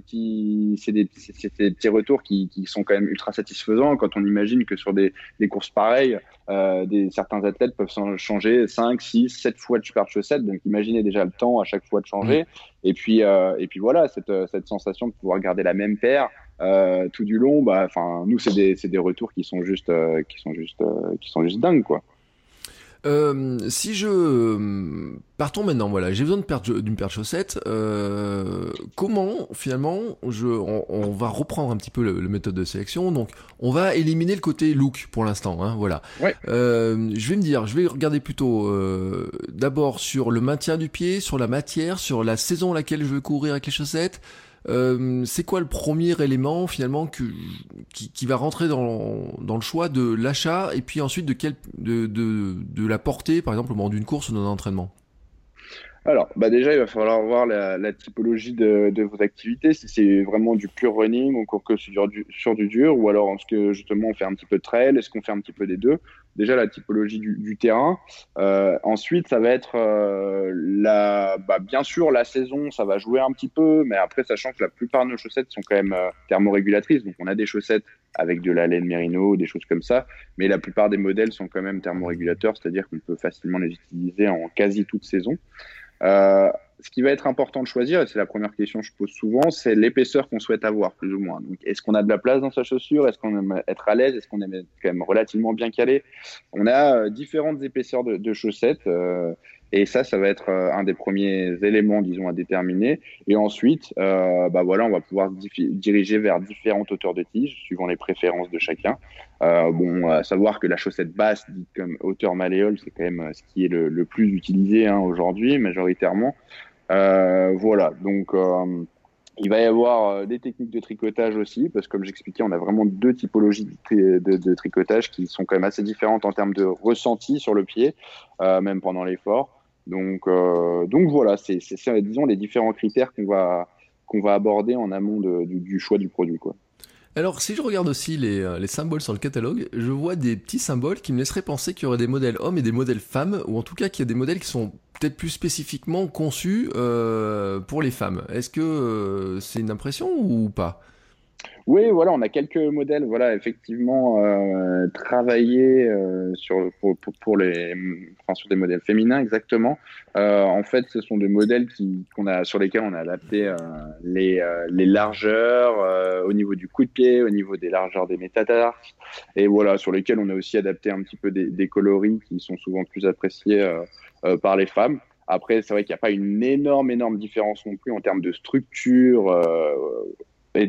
petits retours qui sont quand même ultra satisfaisants quand on imagine que sur des courses pareilles, certains athlètes peuvent changer 5, 6, 7 fois de paire de chaussettes. Donc imaginez déjà le temps à chaque fois de changer. Et puis voilà, cette sensation de pouvoir garder la même paire tout du long. Nous c'est des retours qui sont juste dingues, quoi. Si je partons maintenant, voilà, j'ai besoin d'une paire de chaussettes. Comment finalement on va reprendre un petit peu le méthode de sélection. Donc, on va éliminer le côté look pour l'instant, hein, voilà. Ouais. Je vais regarder plutôt d'abord sur le maintien du pied, sur la matière, sur la saison à laquelle je veux courir avec les chaussettes. C'est quoi le premier élément finalement qui va rentrer dans le choix de l'achat et puis ensuite de la portée par exemple au moment d'une course ou d'un entraînement? Alors, déjà, il va falloir voir la typologie de vos activités, si c'est vraiment du pur running, ou que sur du dur, ou alors est-ce que justement on fait un petit peu de trail, est-ce qu'on fait un petit peu des deux? Déjà, la typologie du terrain. Ensuite, ça va être bien sûr, la saison, ça va jouer un petit peu, mais après, sachant que la plupart de nos chaussettes sont quand même thermorégulatrices, donc on a des chaussettes avec de la laine mérino, des choses comme ça, mais la plupart des modèles sont quand même thermorégulateurs, c'est-à-dire qu'on peut facilement les utiliser en quasi toute saison. Euh, Ce qui va être important de choisir, et c'est la première question que je pose souvent, c'est l'épaisseur qu'on souhaite avoir, plus ou moins. Donc, est-ce qu'on a de la place dans sa chaussure? Est-ce qu'on aime être à l'aise? Est-ce qu'on aime être quand même relativement bien calé? On a différentes épaisseurs de chaussettes, et ça va être un des premiers éléments, disons, à déterminer. Et ensuite, voilà, on va pouvoir diriger vers différentes hauteurs de tige, suivant les préférences de chacun. À savoir que la chaussette basse, dite comme hauteur malléole, c'est quand même ce qui est le plus utilisé aujourd'hui, majoritairement. Voilà, donc il va y avoir des techniques de tricotage aussi, parce que comme j'expliquais, on a vraiment deux typologies de tricotage qui sont quand même assez différentes en termes de ressenti sur le pied, même pendant l'effort. Donc voilà, c'est disons les différents critères qu'on va aborder en amont du choix du produit, quoi. Alors, si je regarde aussi les symboles sur le catalogue, je vois des petits symboles qui me laisseraient penser qu'il y aurait des modèles hommes et des modèles femmes, ou en tout cas qu'il y a des modèles qui sont peut-être plus spécifiquement conçus pour les femmes. Est-ce que c'est une impression ou pas? Oui, voilà, on a quelques modèles, voilà, effectivement, travaillés sur des modèles féminins, exactement. En fait, ce sont des modèles sur lesquels on a adapté les largeurs au niveau du coup de pied, au niveau des largeurs des métatarses, et voilà, sur lesquels on a aussi adapté un petit peu des coloris qui sont souvent plus appréciés par les femmes. Après, c'est vrai qu'il n'y a pas une énorme différence non plus en termes de structure et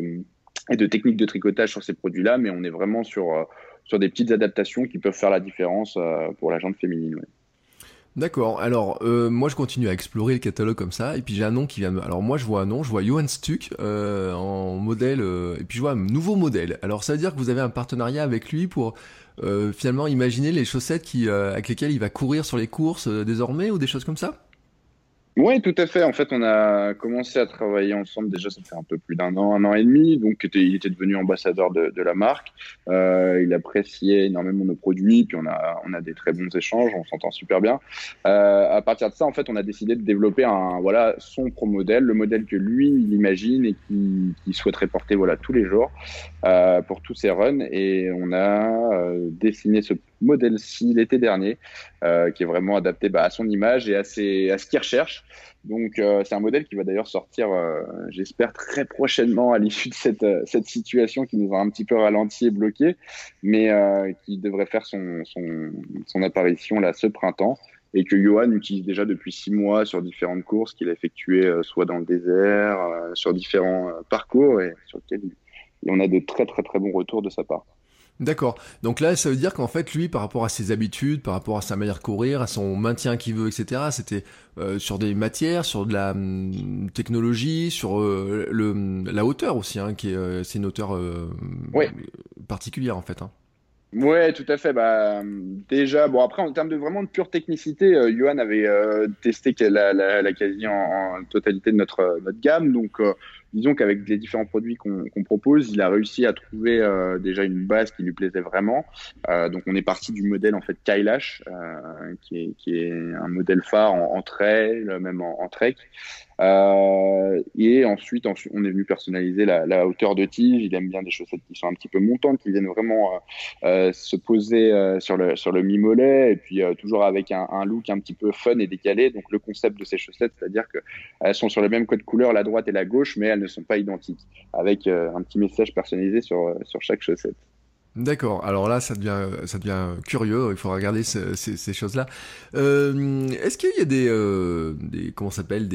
de techniques de tricotage sur ces produits-là, mais on est vraiment sur des petites adaptations qui peuvent faire la différence pour la jante féminine. Ouais. D'accord, alors moi je continue à explorer le catalogue comme ça, et puis j'ai un nom qui vient de... Alors moi je vois un nom, je vois Johan Stuck en modèle, et puis je vois un nouveau modèle. Alors ça veut dire que vous avez un partenariat avec lui pour finalement imaginer les chaussettes avec lesquelles il va courir sur les courses désormais, ou des choses comme ça? Oui, tout à fait. En fait, on a commencé à travailler ensemble déjà, ça fait un peu plus un an et demi. Donc, il était devenu ambassadeur de la marque. Il appréciait énormément nos produits, puis on a des très bons échanges, on s'entend super bien. À partir de ça, en fait, on a décidé de développer son pro modèle, le modèle que lui, il imagine et qui souhaiterait porter, voilà, tous les jours pour tous ses runs. Et on a dessiné ce modèle-ci l'été dernier, qui est vraiment adapté à son image et à ce qu'il recherche. Donc, c'est un modèle qui va d'ailleurs sortir, j'espère, très prochainement à l'issue de cette situation qui nous a un petit peu ralenti et bloqué, mais qui devrait faire son apparition là ce printemps et que Johan utilise déjà depuis 6 mois sur différentes courses qu'il a effectuées, soit dans le désert, sur différents parcours et sur lesquels on a de très très très bons retours de sa part. D'accord. Donc là, ça veut dire qu'en fait, lui, par rapport à ses habitudes, par rapport à sa manière de courir, à son maintien qu'il veut, etc., c'était sur des matières, sur de la technologie, sur la hauteur aussi, hein, c'est une hauteur Oui. particulière en fait. Hein. Ouais, tout à fait. Déjà, bon après en termes de vraiment de pure technicité, Johan avait testé la quasi en totalité de notre gamme. Donc, disons qu'avec les différents produits qu'on propose, il a réussi à trouver déjà une base qui lui plaisait vraiment. Donc, on est parti du modèle en fait Kailash, qui est un modèle phare en trail, même en trek. Et ensuite, on est venu personnaliser la hauteur de tige. Il aime bien des chaussettes qui sont un petit peu montantes, qui viennent vraiment se poser sur le mi-mollet, et puis toujours avec un look un petit peu fun et décalé. Donc le concept de ces chaussettes, c'est-à-dire qu'elles sont sur le même code couleur, la droite et la gauche, mais elles ne sont pas identiques, avec un petit message personnalisé sur chaque chaussette. D'accord. Alors là, ça devient curieux. Il faut regarder ces choses-là. Est-ce qu'il y a comment ça s'appelle,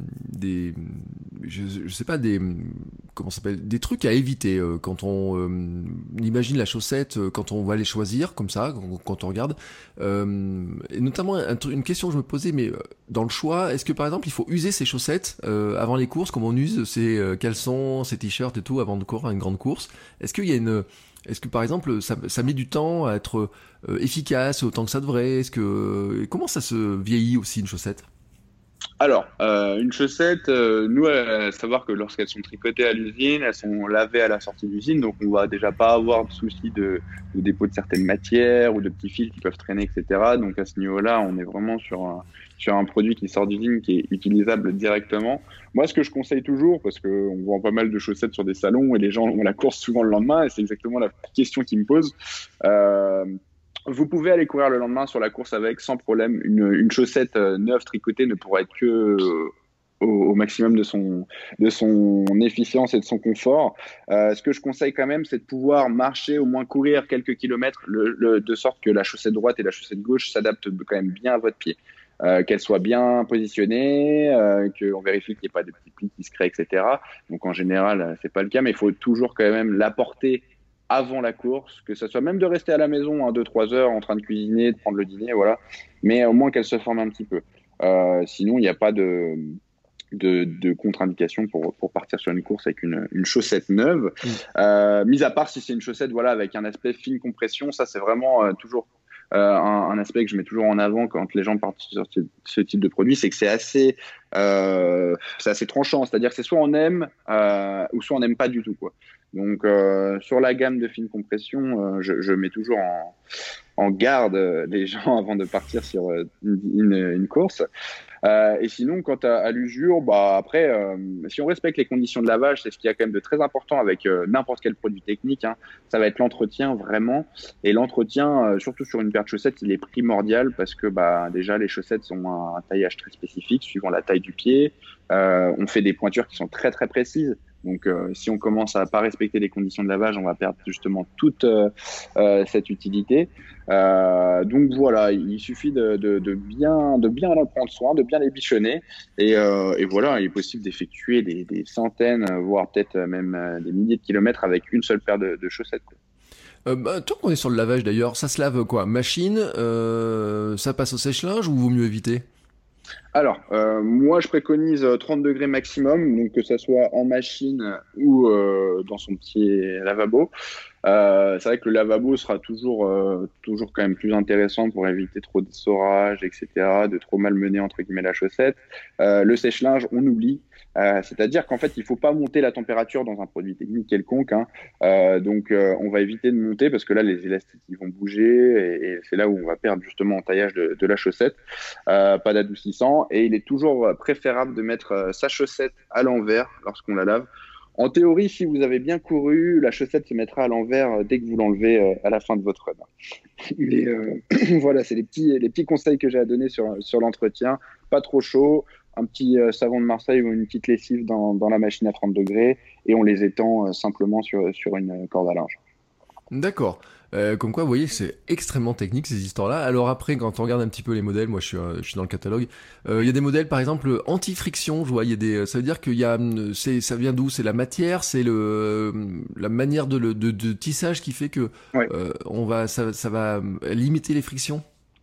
je sais pas, comment ça s'appelle, des trucs à éviter quand on imagine la chaussette, quand on va les choisir comme ça, quand on regarde. Et notamment une question que je me posais, mais dans le choix, est-ce que par exemple il faut user ses chaussettes avant les courses, comme on use ses caleçons, ses t-shirts et tout avant de courir une grande course? Est-ce que par exemple ça met du temps à être efficace autant que ça devrait? Comment ça se vieillit aussi une chaussette? Alors, une chaussette, nous, à savoir que lorsqu'elles sont tricotées à l'usine, elles sont lavées à la sortie d'usine, donc on va déjà pas avoir de souci de dépôt de certaines matières ou de petits fils qui peuvent traîner, etc. Donc à ce niveau-là, on est vraiment sur un produit qui sort d'usine, qui est utilisable directement. Moi, ce que je conseille toujours, parce qu'on vend pas mal de chaussettes sur des salons et les gens ont la course souvent le lendemain, et c'est exactement la question qu'ils me posent. Euh, Vous pouvez aller courir le lendemain sur la course avec sans problème. Une chaussette neuve tricotée ne pourra être que au maximum de son efficience et de son confort. Ce que je conseille quand même, c'est de pouvoir marcher, au moins courir quelques kilomètres, de sorte que la chaussette droite et la chaussette gauche s'adaptent quand même bien à votre pied. Qu'elle soit bien positionnée, qu'on vérifie qu'il n'y ait pas de petits plis qui se créent, etc. Donc en général, c'est pas le cas, mais il faut toujours quand même la porter avant la course, que ça soit même de rester à la maison 2-3 heures en train de cuisiner, de prendre le dîner, voilà. Mais au moins qu'elle se forme un petit peu. Sinon, il n'y a pas de contre-indication pour partir sur une course avec une chaussette neuve. Mis à part si c'est une chaussette voilà, avec un aspect fine compression, ça c'est vraiment toujours un aspect que je mets toujours en avant quand les gens partent sur ce type de produit, c'est que c'est assez tranchant, c'est-à-dire que c'est soit on aime ou soit on n'aime pas du tout, quoi. Donc sur la gamme de fine compression, je mets toujours en garde les gens avant de partir sur une course. Et sinon, quant à l'usure, bah après, si on respecte les conditions de lavage, c'est ce qu'il y a quand même de très important avec n'importe quel produit technique, hein, ça va être l'entretien vraiment. Et l'entretien, surtout sur une paire de chaussettes, il est primordial parce que bah déjà les chaussettes ont un taillage très spécifique suivant la taille du pied. On fait des pointures qui sont très très précises. Donc, si on commence à pas respecter les conditions de lavage, on va perdre justement toute cette utilité. Donc voilà, il suffit de bien en prendre soin, de bien les bichonner, et voilà, il est possible d'effectuer des centaines, voire peut-être même des milliers de kilomètres avec une seule paire de chaussettes, quoi. Tant qu'on est sur le lavage d'ailleurs, ça se lave quoi? Machine, ça passe au sèche-linge ou vaut mieux éviter? Alors, moi, je préconise 30 degrés maximum, donc que ça soit en machine ou dans son petit lavabo. C'est vrai que le lavabo sera toujours quand même plus intéressant pour éviter trop d'essorage, etc., de trop malmener entre guillemets la chaussette. Le sèche-linge, on oublie. C'est-à-dire qu'en fait, il faut pas monter la température dans un produit technique quelconque, hein. Donc, on va éviter de monter parce que là, les élastiques ils vont bouger et c'est là où on va perdre justement en taillage de la chaussette. Pas d'adoucissant et il est toujours préférable de mettre sa chaussette à l'envers lorsqu'on la lave. En théorie, si vous avez bien couru, la chaussette se mettra à l'envers dès que vous l'enlevez à la fin de votre run. Mais voilà, c'est les petits conseils que j'ai à donner sur l'entretien. Pas trop chaud, un petit savon de Marseille ou une petite lessive dans la machine à 30 degrés et on les étend simplement sur une corde à linge. D'accord. Comme quoi, vous voyez, c'est extrêmement technique ces histoires-là. Alors après, quand on regarde un petit peu les modèles, moi je suis dans le catalogue, il y a des modèles par exemple anti-friction, je vois, il y a ça veut dire qu'il y a, ça vient d'où? C'est la matière, c'est la manière de tissage qui fait que Ouais. ça va limiter les frictions.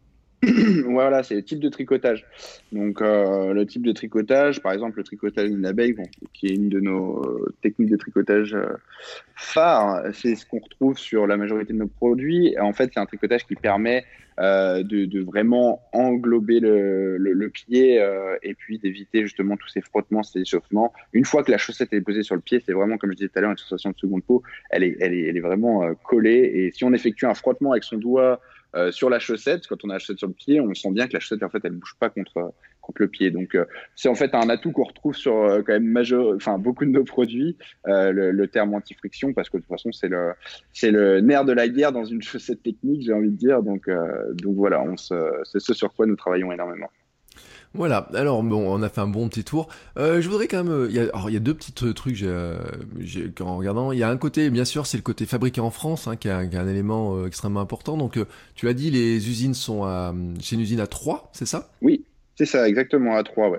Voilà, c'est le type de tricotage. Donc, le type de tricotage, par exemple, le tricotage d'une abeille, bon, qui est une de nos techniques de tricotage phares, c'est ce qu'on retrouve sur la majorité de nos produits. Et en fait, c'est un tricotage qui permet de vraiment englober le pied et puis d'éviter justement tous ces frottements, ces échauffements. Une fois que la chaussette est posée sur le pied, c'est vraiment, comme je disais tout à l'heure, une sensation de seconde peau. Elle est vraiment collée. Et si on effectue un frottement avec son doigt sur la chaussette, quand on a la chaussette sur le pied, on sent bien que la chaussette en fait elle bouge pas contre le pied. Donc c'est en fait un atout qu'on retrouve sur quand même beaucoup de nos produits, le terme anti-friction, parce que de toute façon c'est le nerf de la guerre dans une chaussette technique, j'ai envie de dire. Donc voilà, c'est ce sur quoi nous travaillons énormément. Voilà, alors bon, on a fait un bon petit tour. Je voudrais quand même. Il y a deux petits trucs en regardant. Il y a un côté, bien sûr, c'est le côté fabriqué en France, hein, qui est un élément extrêmement important. Donc, tu l'as dit, les usines c'est une usine à Troyes, c'est ça? Oui, c'est ça, exactement, à 3, ouais.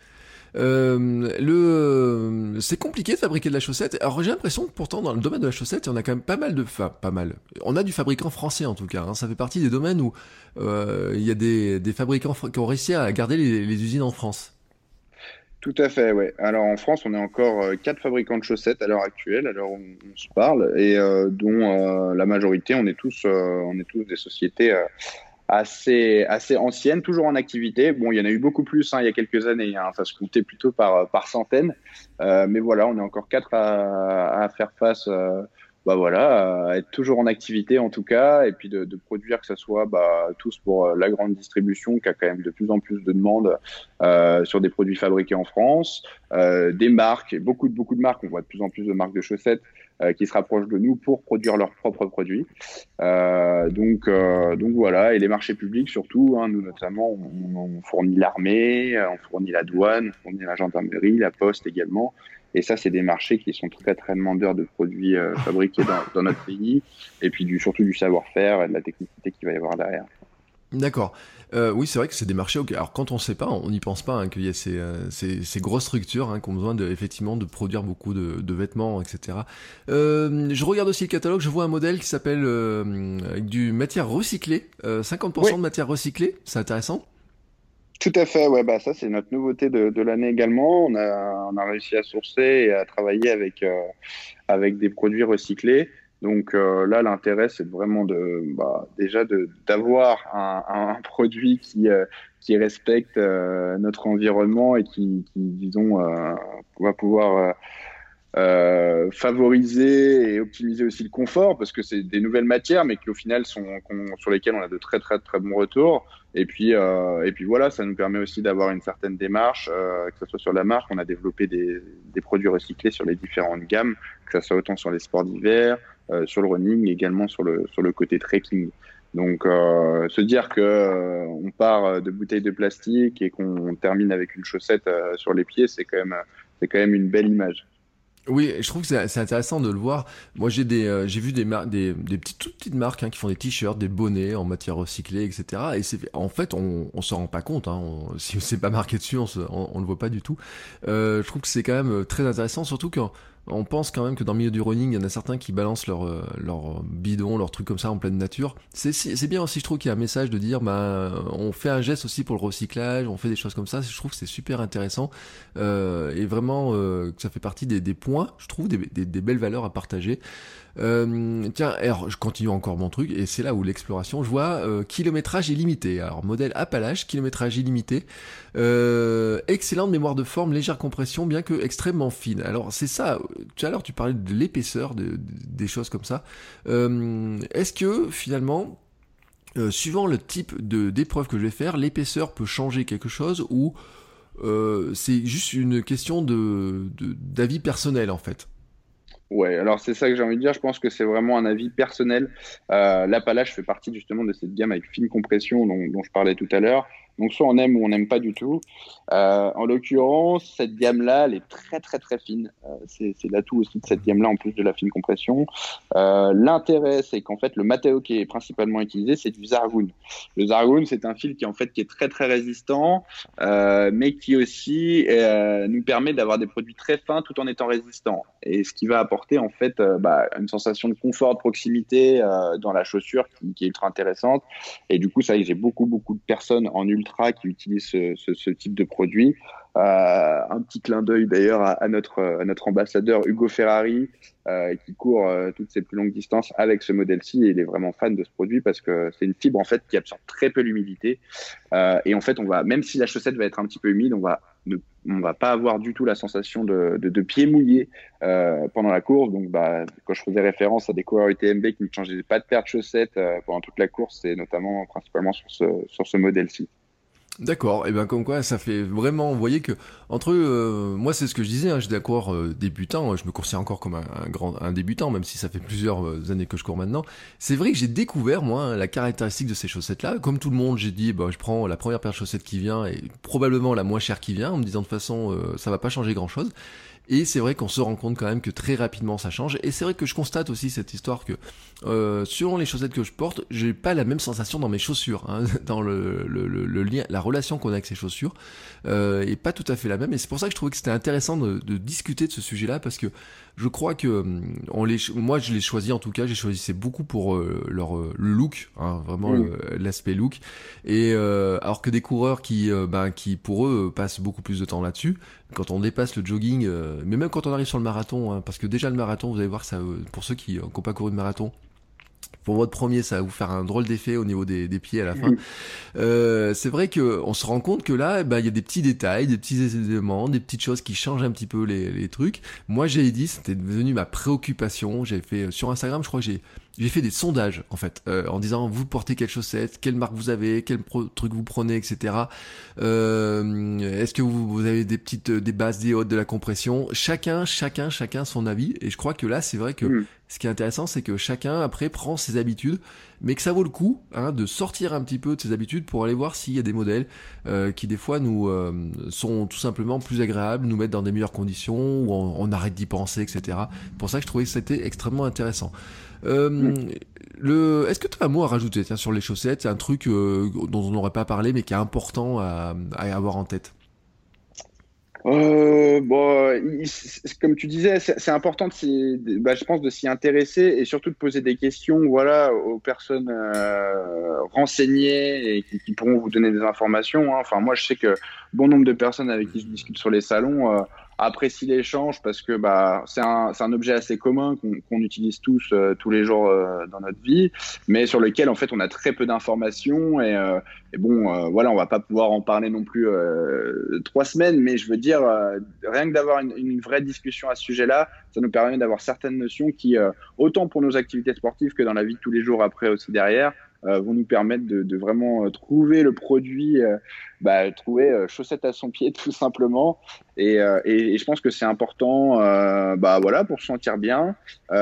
C'est compliqué de fabriquer de la chaussette. Alors j'ai l'impression que pourtant dans le domaine de la chaussette, on a quand même pas mal enfin pas mal. On a du fabricant français en tout cas. Hein. Ça fait partie des domaines où il y a des fabricants qui ont réussi à garder les usines en France. Tout à fait, ouais. Alors en France, on est encore 4 fabricants de chaussettes à l'heure actuelle, à l'heure où on se parle, et dont la majorité, on est tous des sociétés assez anciennes, toujours en activité. Bon, il y en a eu beaucoup plus il y a quelques années, hein, ça se comptait plutôt par centaines. Mais voilà, on est encore 4 à faire face. Voilà, à être toujours en activité en tout cas, et puis de produire que ce soit tous pour la grande distribution qui a quand même de plus en plus de demandes sur des produits fabriqués en France, des marques, et beaucoup de marques, on voit de plus en plus de marques de chaussettes qui se rapprochent de nous pour produire leurs propres produits. Donc voilà, et les marchés publics surtout, hein, nous notamment, on fournit l'armée, on fournit la douane, on fournit la gendarmerie, la poste également. Et ça, c'est des marchés qui sont très, très demandeurs de produits fabriqués dans notre pays, et puis surtout du savoir-faire et de la technicité qu'il va y avoir derrière. D'accord. Oui, c'est vrai que c'est des marchés. Alors quand on ne sait pas, on n'y pense pas hein, qu'il y a ces grosses structures hein, qui ont besoin effectivement de produire beaucoup de vêtements, etc. Je regarde aussi le catalogue, je vois un modèle qui s'appelle avec du matière recyclée, 50% Oui, de matière recyclée, c'est intéressant. tout à fait. Ouais, ça, c'est notre nouveauté de l'année également. On a réussi à sourcer et à travailler avec des produits recyclés. Donc là, l'intérêt, c'est vraiment déjà d'avoir un produit qui respecte notre environnement et disons, va pouvoir favoriser et optimiser aussi le confort, parce que c'est des nouvelles matières, mais qui au final sur lesquelles on a de très très très bons retours. Et puis voilà, ça nous permet aussi d'avoir une certaine démarche, que ce soit sur la marque. On a développé des produits recyclés sur les différentes gammes, que ce soit autant sur les sports d'hiver, sur le running, également sur le côté trekking. Donc, se dire que on part de bouteilles de plastique et qu'on termine avec une chaussette sur les pieds, c'est quand même une belle image. Oui, je trouve que c'est intéressant de le voir. Moi, j'ai vu des toutes petites marques hein, qui font des t-shirts, des bonnets en matière recyclée, etc. Et en fait, on s'en rend pas compte. Hein, si c'est pas marqué dessus, on le voit pas du tout. Je trouve que c'est quand même très intéressant, surtout quand on pense quand même que dans le milieu du running, il y en a certains qui balancent leur bidon, leur truc comme ça en pleine nature. C'est bien aussi, je trouve qu'il y a un message de dire, on fait un geste aussi pour le recyclage, on fait des choses comme ça. Je trouve que c'est super intéressant et vraiment que ça fait partie des points, je trouve, des belles valeurs à partager. Tiens, alors je continue encore mon truc et c'est là où l'exploration, je vois kilométrage illimité. Alors modèle Appalache, kilométrage illimité, excellente mémoire de forme, légère compression, bien que extrêmement fine. Alors c'est ça. Tout à l'heure tu parlais de l'épaisseur, des choses comme ça. Est-ce que finalement suivant le type d'épreuve que je vais faire, l'épaisseur peut changer quelque chose ou c'est juste une question d'avis personnel en fait? Ouais, alors c'est ça que j'ai envie de dire. Je pense que c'est vraiment un avis personnel. L'Appalache fait partie justement de cette gamme avec fine compression dont je parlais tout à l'heure. Donc soit on aime ou on n'aime pas du tout. En l'occurrence, cette gamme-là, elle est très très très fine. C'est l'atout aussi de cette gamme-là en plus de la fine compression. L'intérêt, c'est qu'en fait le matériau qui est principalement utilisé, c'est du Zargoon. Le Zargoon, c'est un fil qui est très très résistant, mais qui aussi nous permet d'avoir des produits très fins tout en étant résistants. Et ce qui va apporter en fait une sensation de confort, de proximité dans la chaussure qui est ultra intéressante. Et du coup, c'est vrai que j'ai beaucoup de personnes en ultra qui utilisent ce type de produit. Un petit clin d'œil d'ailleurs à notre ambassadeur Hugo Ferrari qui court toutes ses plus longues distances avec ce modèle-ci, et il est vraiment fan de ce produit parce que c'est une fibre en fait qui absorbe très peu l'humidité, et en fait même si la chaussette va être un petit peu humide, on va pas avoir du tout la sensation de pied mouillé pendant la course. Donc quand je faisais référence à des coureurs UTMB qui ne changeaient pas de paire de chaussettes pendant toute la course, c'est notamment principalement sur ce modèle-ci. D'accord, et bien comme quoi ça fait vraiment, vous voyez que entre moi c'est ce que je disais, hein, j'étais un coureur débutant, je me considère encore comme un débutant, même si ça fait plusieurs années que je cours maintenant. C'est vrai que j'ai découvert moi la caractéristique de ces chaussettes-là. Comme tout le monde, j'ai dit je prends la première paire de chaussettes qui vient et probablement la moins chère qui vient, en me disant de toute façon ça va pas changer grand-chose. Et c'est vrai qu'on se rend compte quand même que très rapidement ça change. Et c'est vrai que je constate aussi cette histoire que selon les chaussettes que je porte, j'ai pas la même sensation dans mes chaussures, hein, dans le lien, la relation qu'on a avec ces chaussures est pas tout à fait la même. Et c'est pour ça que je trouvais que c'était intéressant de discuter de ce sujet-là parce que je crois que moi je les choisis en tout cas, j'ai choisi c'est beaucoup pour le look, hein, vraiment l'aspect look. Et alors que des coureurs qui pour eux passent beaucoup plus de temps là-dessus. Quand on dépasse le jogging, mais même quand on arrive sur le marathon, hein, parce que déjà le marathon, vous allez voir que ça, pour ceux qui n'ont pas couru de marathon, pour votre premier, ça va vous faire un drôle d'effet au niveau des pieds à la fin. C'est vrai que on se rend compte que là, il y a des petits détails, des petits éléments, des petites choses qui changent un petit peu les trucs. Moi, j'ai dit, c'était devenu ma préoccupation. J'ai fait sur Instagram, je crois que j'ai fait des sondages en fait, en disant vous portez quelle chaussette, quelle marque vous avez, quel truc vous prenez, etc. Est-ce que vous avez des bases, des hautes, de la compression. Chacun son avis. Et je crois que là, c'est vrai que ce qui est intéressant, c'est que chacun après prend ses habitudes, mais que ça vaut le coup de sortir un petit peu de ses habitudes pour aller voir s'il y a des modèles qui des fois nous sont tout simplement plus agréables, nous mettent dans des meilleures conditions, où on arrête d'y penser, etc. C'est pour ça que je trouvais que c'était extrêmement intéressant. Est-ce que tu as un mot à rajouter sur les chaussettes? C'est un truc dont on n'aurait pas parlé mais qui est important à avoir en tête. Comme tu disais, c'est important je pense de s'y intéresser et surtout de poser des questions, voilà, aux personnes renseignées et qui pourront vous donner des informations, hein. Enfin, moi, je sais que bon nombre de personnes avec qui je discute sur les salons apprécient l'échange parce que c'est un objet assez commun qu'on utilise tous les jours dans notre vie, mais sur lequel en fait on a très peu d'informations voilà, on va pas pouvoir en parler non plus 3 semaines, mais je veux dire, rien que d'avoir une vraie discussion à ce sujet-là, ça nous permet d'avoir certaines notions qui, autant pour nos activités sportives que dans la vie de tous les jours après aussi derrière, vont nous permettre de vraiment trouver le produit, trouver chaussette à son pied tout simplement. Et je pense que c'est important, voilà, pour se sentir bien,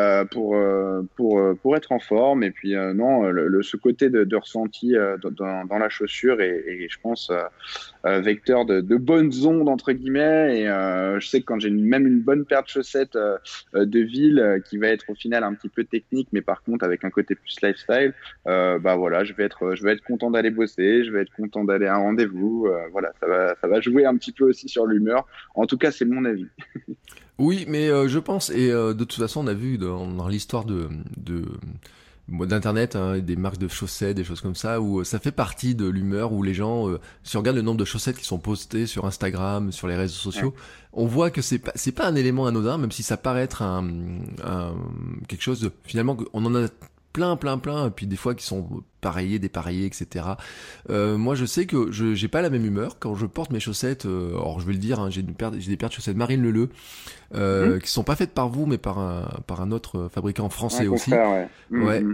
pour être en forme. Et puis non, ce côté de ressenti dans la chaussure et je pense vecteur de bonnes ondes entre guillemets. Et je sais que quand j'ai même une bonne paire de chaussettes de ville qui va être au final un petit peu technique, mais par contre avec un côté plus lifestyle, voilà, je vais être content d'aller bosser, je vais être content d'aller à un rendez-vous. Voilà, ça va jouer un petit peu aussi sur l'humeur. En tout cas, c'est mon avis. Oui, mais je pense, et de toute façon, on a vu dans l'histoire d'internet, hein, des marques de chaussettes, des choses comme ça, où ça fait partie de l'humeur, où les gens, si on regarde le nombre de chaussettes qui sont postées sur Instagram, sur les réseaux sociaux, on voit que c'est pas un élément anodin, même si ça paraît être quelque chose de, finalement, on en a plein, et puis des fois qui sont pareillés, dépareillés, etc. Moi, je sais que j'ai pas la même humeur quand je porte mes chaussettes. Alors, je vais le dire, hein, j'ai des paires de chaussettes Marine Leleu qui sont pas faites par vous, mais par un autre fabricant français aussi. Confrère, ouais.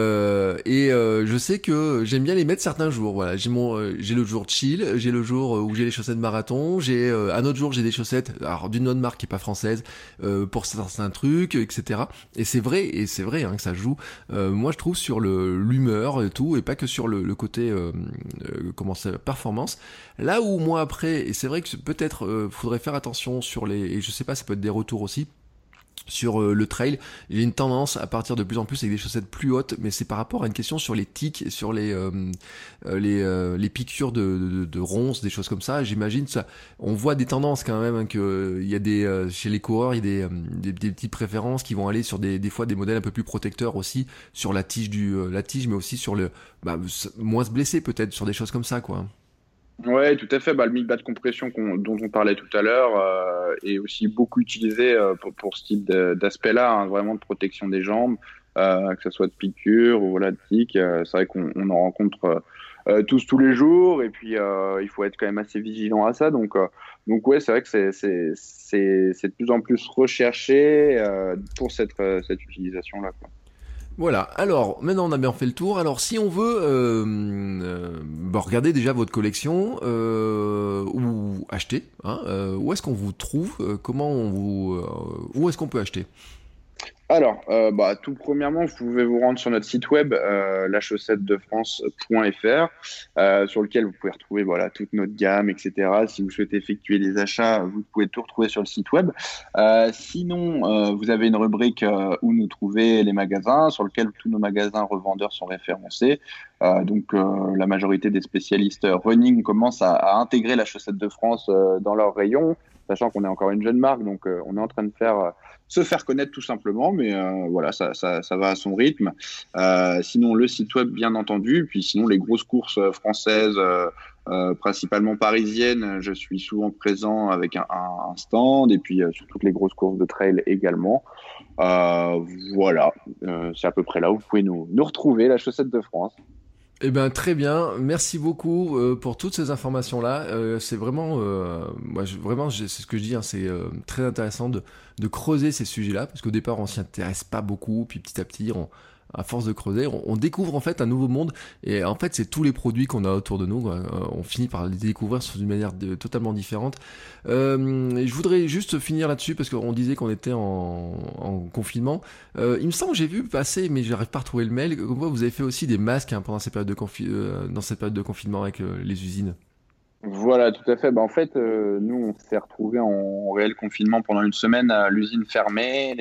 Je sais que j'aime bien les mettre certains jours. Voilà, j'ai le jour chill, j'ai le jour où j'ai les chaussettes marathon, j'ai un autre jour j'ai des chaussettes alors d'une autre marque qui est pas française pour certains trucs, etc. Et c'est vrai hein, que ça joue. Moi, je trouve sur l'humeur et tout, et pas que sur le côté performance. Là où moi après, et c'est vrai que peut-être faudrait faire attention sur et je sais pas, ça peut être des retours aussi sur le trail, j'ai une tendance à partir de plus en plus avec des chaussettes plus hautes, mais c'est par rapport à une question sur les tics, sur les piqûres de ronces, des choses comme ça. J'imagine ça. On voit des tendances quand même, hein, que il y a chez les coureurs, il y a des petites préférences qui vont aller sur des fois des modèles un peu plus protecteurs aussi sur la tige mais aussi sur moins se blesser peut-être sur des choses comme ça, quoi. Ouais, tout à fait. Le mid-bas de compression dont on parlait tout à l'heure est aussi beaucoup utilisé pour ce type d'aspect-là, hein, vraiment de protection des jambes, que ce soit de piqûres ou voilà, de tiques. C'est vrai qu'on en rencontre tous les jours, et puis il faut être quand même assez vigilant à ça. Donc ouais, c'est vrai que c'est de plus en plus recherché pour cette utilisation-là, quoi. Voilà, alors maintenant on a bien fait le tour. Alors si on veut regarder déjà votre collection ou acheter, hein, où est-ce qu'on vous trouve, où est-ce qu'on peut acheter? Alors, tout premièrement, vous pouvez vous rendre sur notre site web, lachaussette-de-france.fr, sur lequel vous pouvez retrouver voilà toute notre gamme, etc. Si vous souhaitez effectuer des achats, vous pouvez tout retrouver sur le site web. Sinon, vous avez une rubrique où nous trouver les magasins, sur lequel tous nos magasins revendeurs sont référencés. La majorité des spécialistes running commencent à intégrer la Chaussette de France dans leur rayon, sachant qu'on est encore une jeune marque, donc on est en train de se faire connaître tout simplement, mais voilà, ça va à son rythme. Sinon, le site web, bien entendu, puis sinon, les grosses courses françaises, principalement parisiennes, je suis souvent présent avec un stand, et puis sur toutes les grosses courses de trail également. Voilà, c'est à peu près là où vous pouvez nous retrouver, la Chaussette de France. Eh ben très bien, merci beaucoup pour toutes ces informations-là. C'est vraiment, c'est ce que je dis, hein, c'est très intéressant de creuser ces sujets-là, parce qu'au départ on s'y intéresse pas beaucoup, puis petit à petit, à force de creuser, on découvre en fait un nouveau monde, et en fait c'est tous les produits qu'on a autour de nous, quoi. On finit par les découvrir d'une manière totalement différente. Et je voudrais juste finir là-dessus, parce qu'on disait qu'on était en confinement. Il me semble que j'ai vu passer, mais j'arrive pas à retrouver le mail, comme quoi vous avez fait aussi des masques, hein, pendant cette période dans cette période de confinement avec les usines. Voilà, tout à fait. En fait, nous, on s'est retrouvés en réel confinement pendant une semaine à l'usine fermée,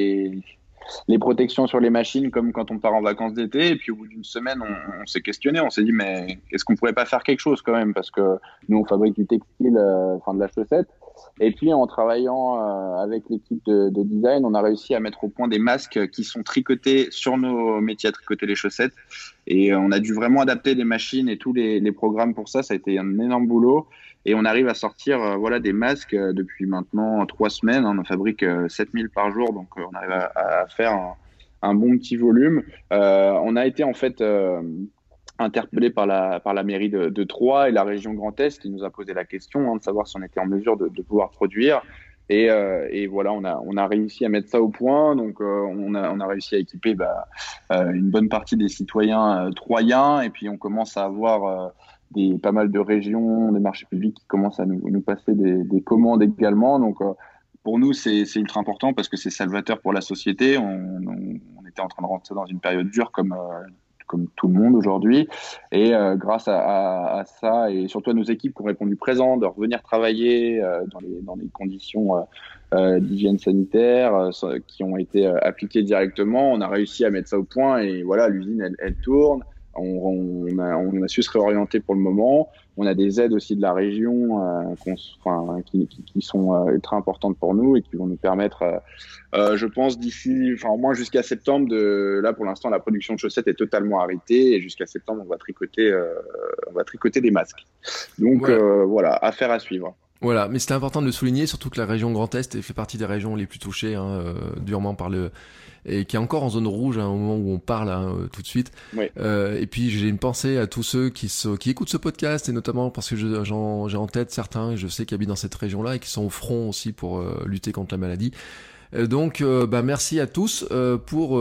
les protections sur les machines comme quand on part en vacances d'été. Et puis au bout d'une semaine, on s'est questionné, on s'est dit mais est-ce qu'on pourrait pas faire quelque chose quand même, parce que nous on fabrique du textile, de la chaussette. Et puis en travaillant avec l'équipe de design, on a réussi à mettre au point des masques qui sont tricotés sur nos métiers à tricoter les chaussettes. Et on a dû vraiment adapter les machines et tous les programmes pour ça. Ça a été un énorme boulot. Et on arrive à sortir des masques depuis maintenant 3 semaines. On en fabrique 7000 par jour, donc on arrive à faire un bon petit volume. On a été en fait interpellé par la mairie de Troyes et la région Grand Est, qui nous a posé la question de savoir si on était en mesure de pouvoir produire. Et voilà, on a réussi à mettre ça au point. Donc on a réussi à équiper une bonne partie des citoyens troyens. Et puis on commence à avoir pas mal de régions, des marchés publics qui commencent à nous passer des commandes également. Donc, pour nous, c'est ultra important parce que c'est salvateur pour la société. On était en train de rentrer dans une période dure comme tout le monde aujourd'hui. Et grâce à ça, et surtout à nos équipes qui ont répondu présent, de revenir travailler dans les conditions d'hygiène sanitaire qui ont été appliquées directement, on a réussi à mettre ça au point. Et voilà, l'usine, elle tourne. On a su se réorienter pour le moment. On a des aides aussi de la région qui sont ultra importantes pour nous et qui vont nous permettre, je pense, au moins jusqu'à septembre, là pour l'instant la production de chaussettes est totalement arrêtée et jusqu'à septembre on va tricoter des masques. Donc voilà, affaire à suivre. Voilà, mais c'était important de le souligner, surtout que la région Grand Est fait partie des régions les plus touchées, durement par et qui est encore en zone rouge, au moment où on parle, tout de suite. Oui. Et puis j'ai une pensée à tous ceux qui écoutent ce podcast, et notamment parce que j'ai en tête certains, je sais, qui habitent dans cette région-là et qui sont au front aussi pour lutter contre la maladie. Donc merci à tous pour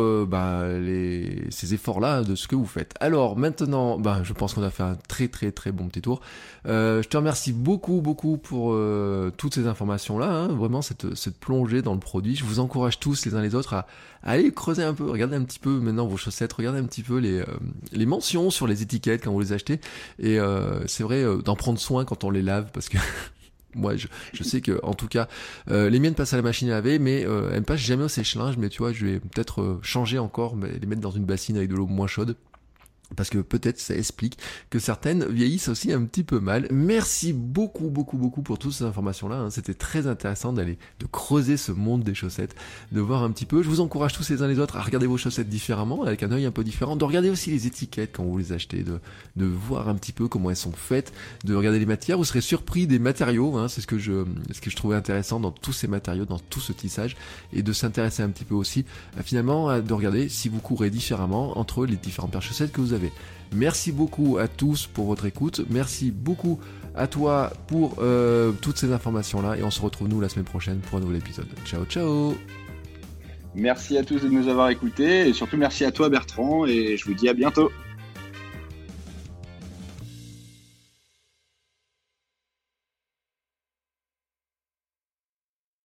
ces efforts-là de ce que vous faites. Alors maintenant, je pense qu'on a fait un très très très bon petit tour. Je te remercie beaucoup pour toutes ces informations-là, vraiment cette plongée dans le produit. Je vous encourage tous les uns les autres à aller creuser un peu, regardez un petit peu maintenant vos chaussettes, regardez un petit peu les mentions sur les étiquettes quand vous les achetez. Et c'est vrai d'en prendre soin quand on les lave, parce que moi je sais que en tout cas les miennes passent à la machine à laver, mais elles ne passent jamais au sèche-linge. Mais tu vois, je vais peut-être changer encore, les mettre dans une bassine avec de l'eau moins chaude, parce que peut-être ça explique que certaines vieillissent aussi un petit peu mal. Merci beaucoup pour toutes ces informations-là, C'était très intéressant de creuser ce monde des chaussettes, de voir un petit peu. Je vous encourage tous les uns les autres à regarder vos chaussettes différemment, avec un œil un peu différent, de regarder aussi les étiquettes quand vous les achetez, de voir un petit peu comment elles sont faites, de regarder les matières. Vous serez surpris des matériaux, c'est ce que je trouvais intéressant dans tous ces matériaux, dans tout ce tissage, et de s'intéresser un petit peu aussi, finalement, de regarder si vous courez différemment entre les différentes paires de chaussettes que vous avez. Merci beaucoup à tous pour votre écoute. Merci beaucoup à toi pour toutes ces informations-là. Et on se retrouve nous la semaine prochaine pour un nouvel épisode. Ciao, ciao! Merci à tous de nous avoir écoutés et surtout merci à toi Bertrand et je vous dis à bientôt.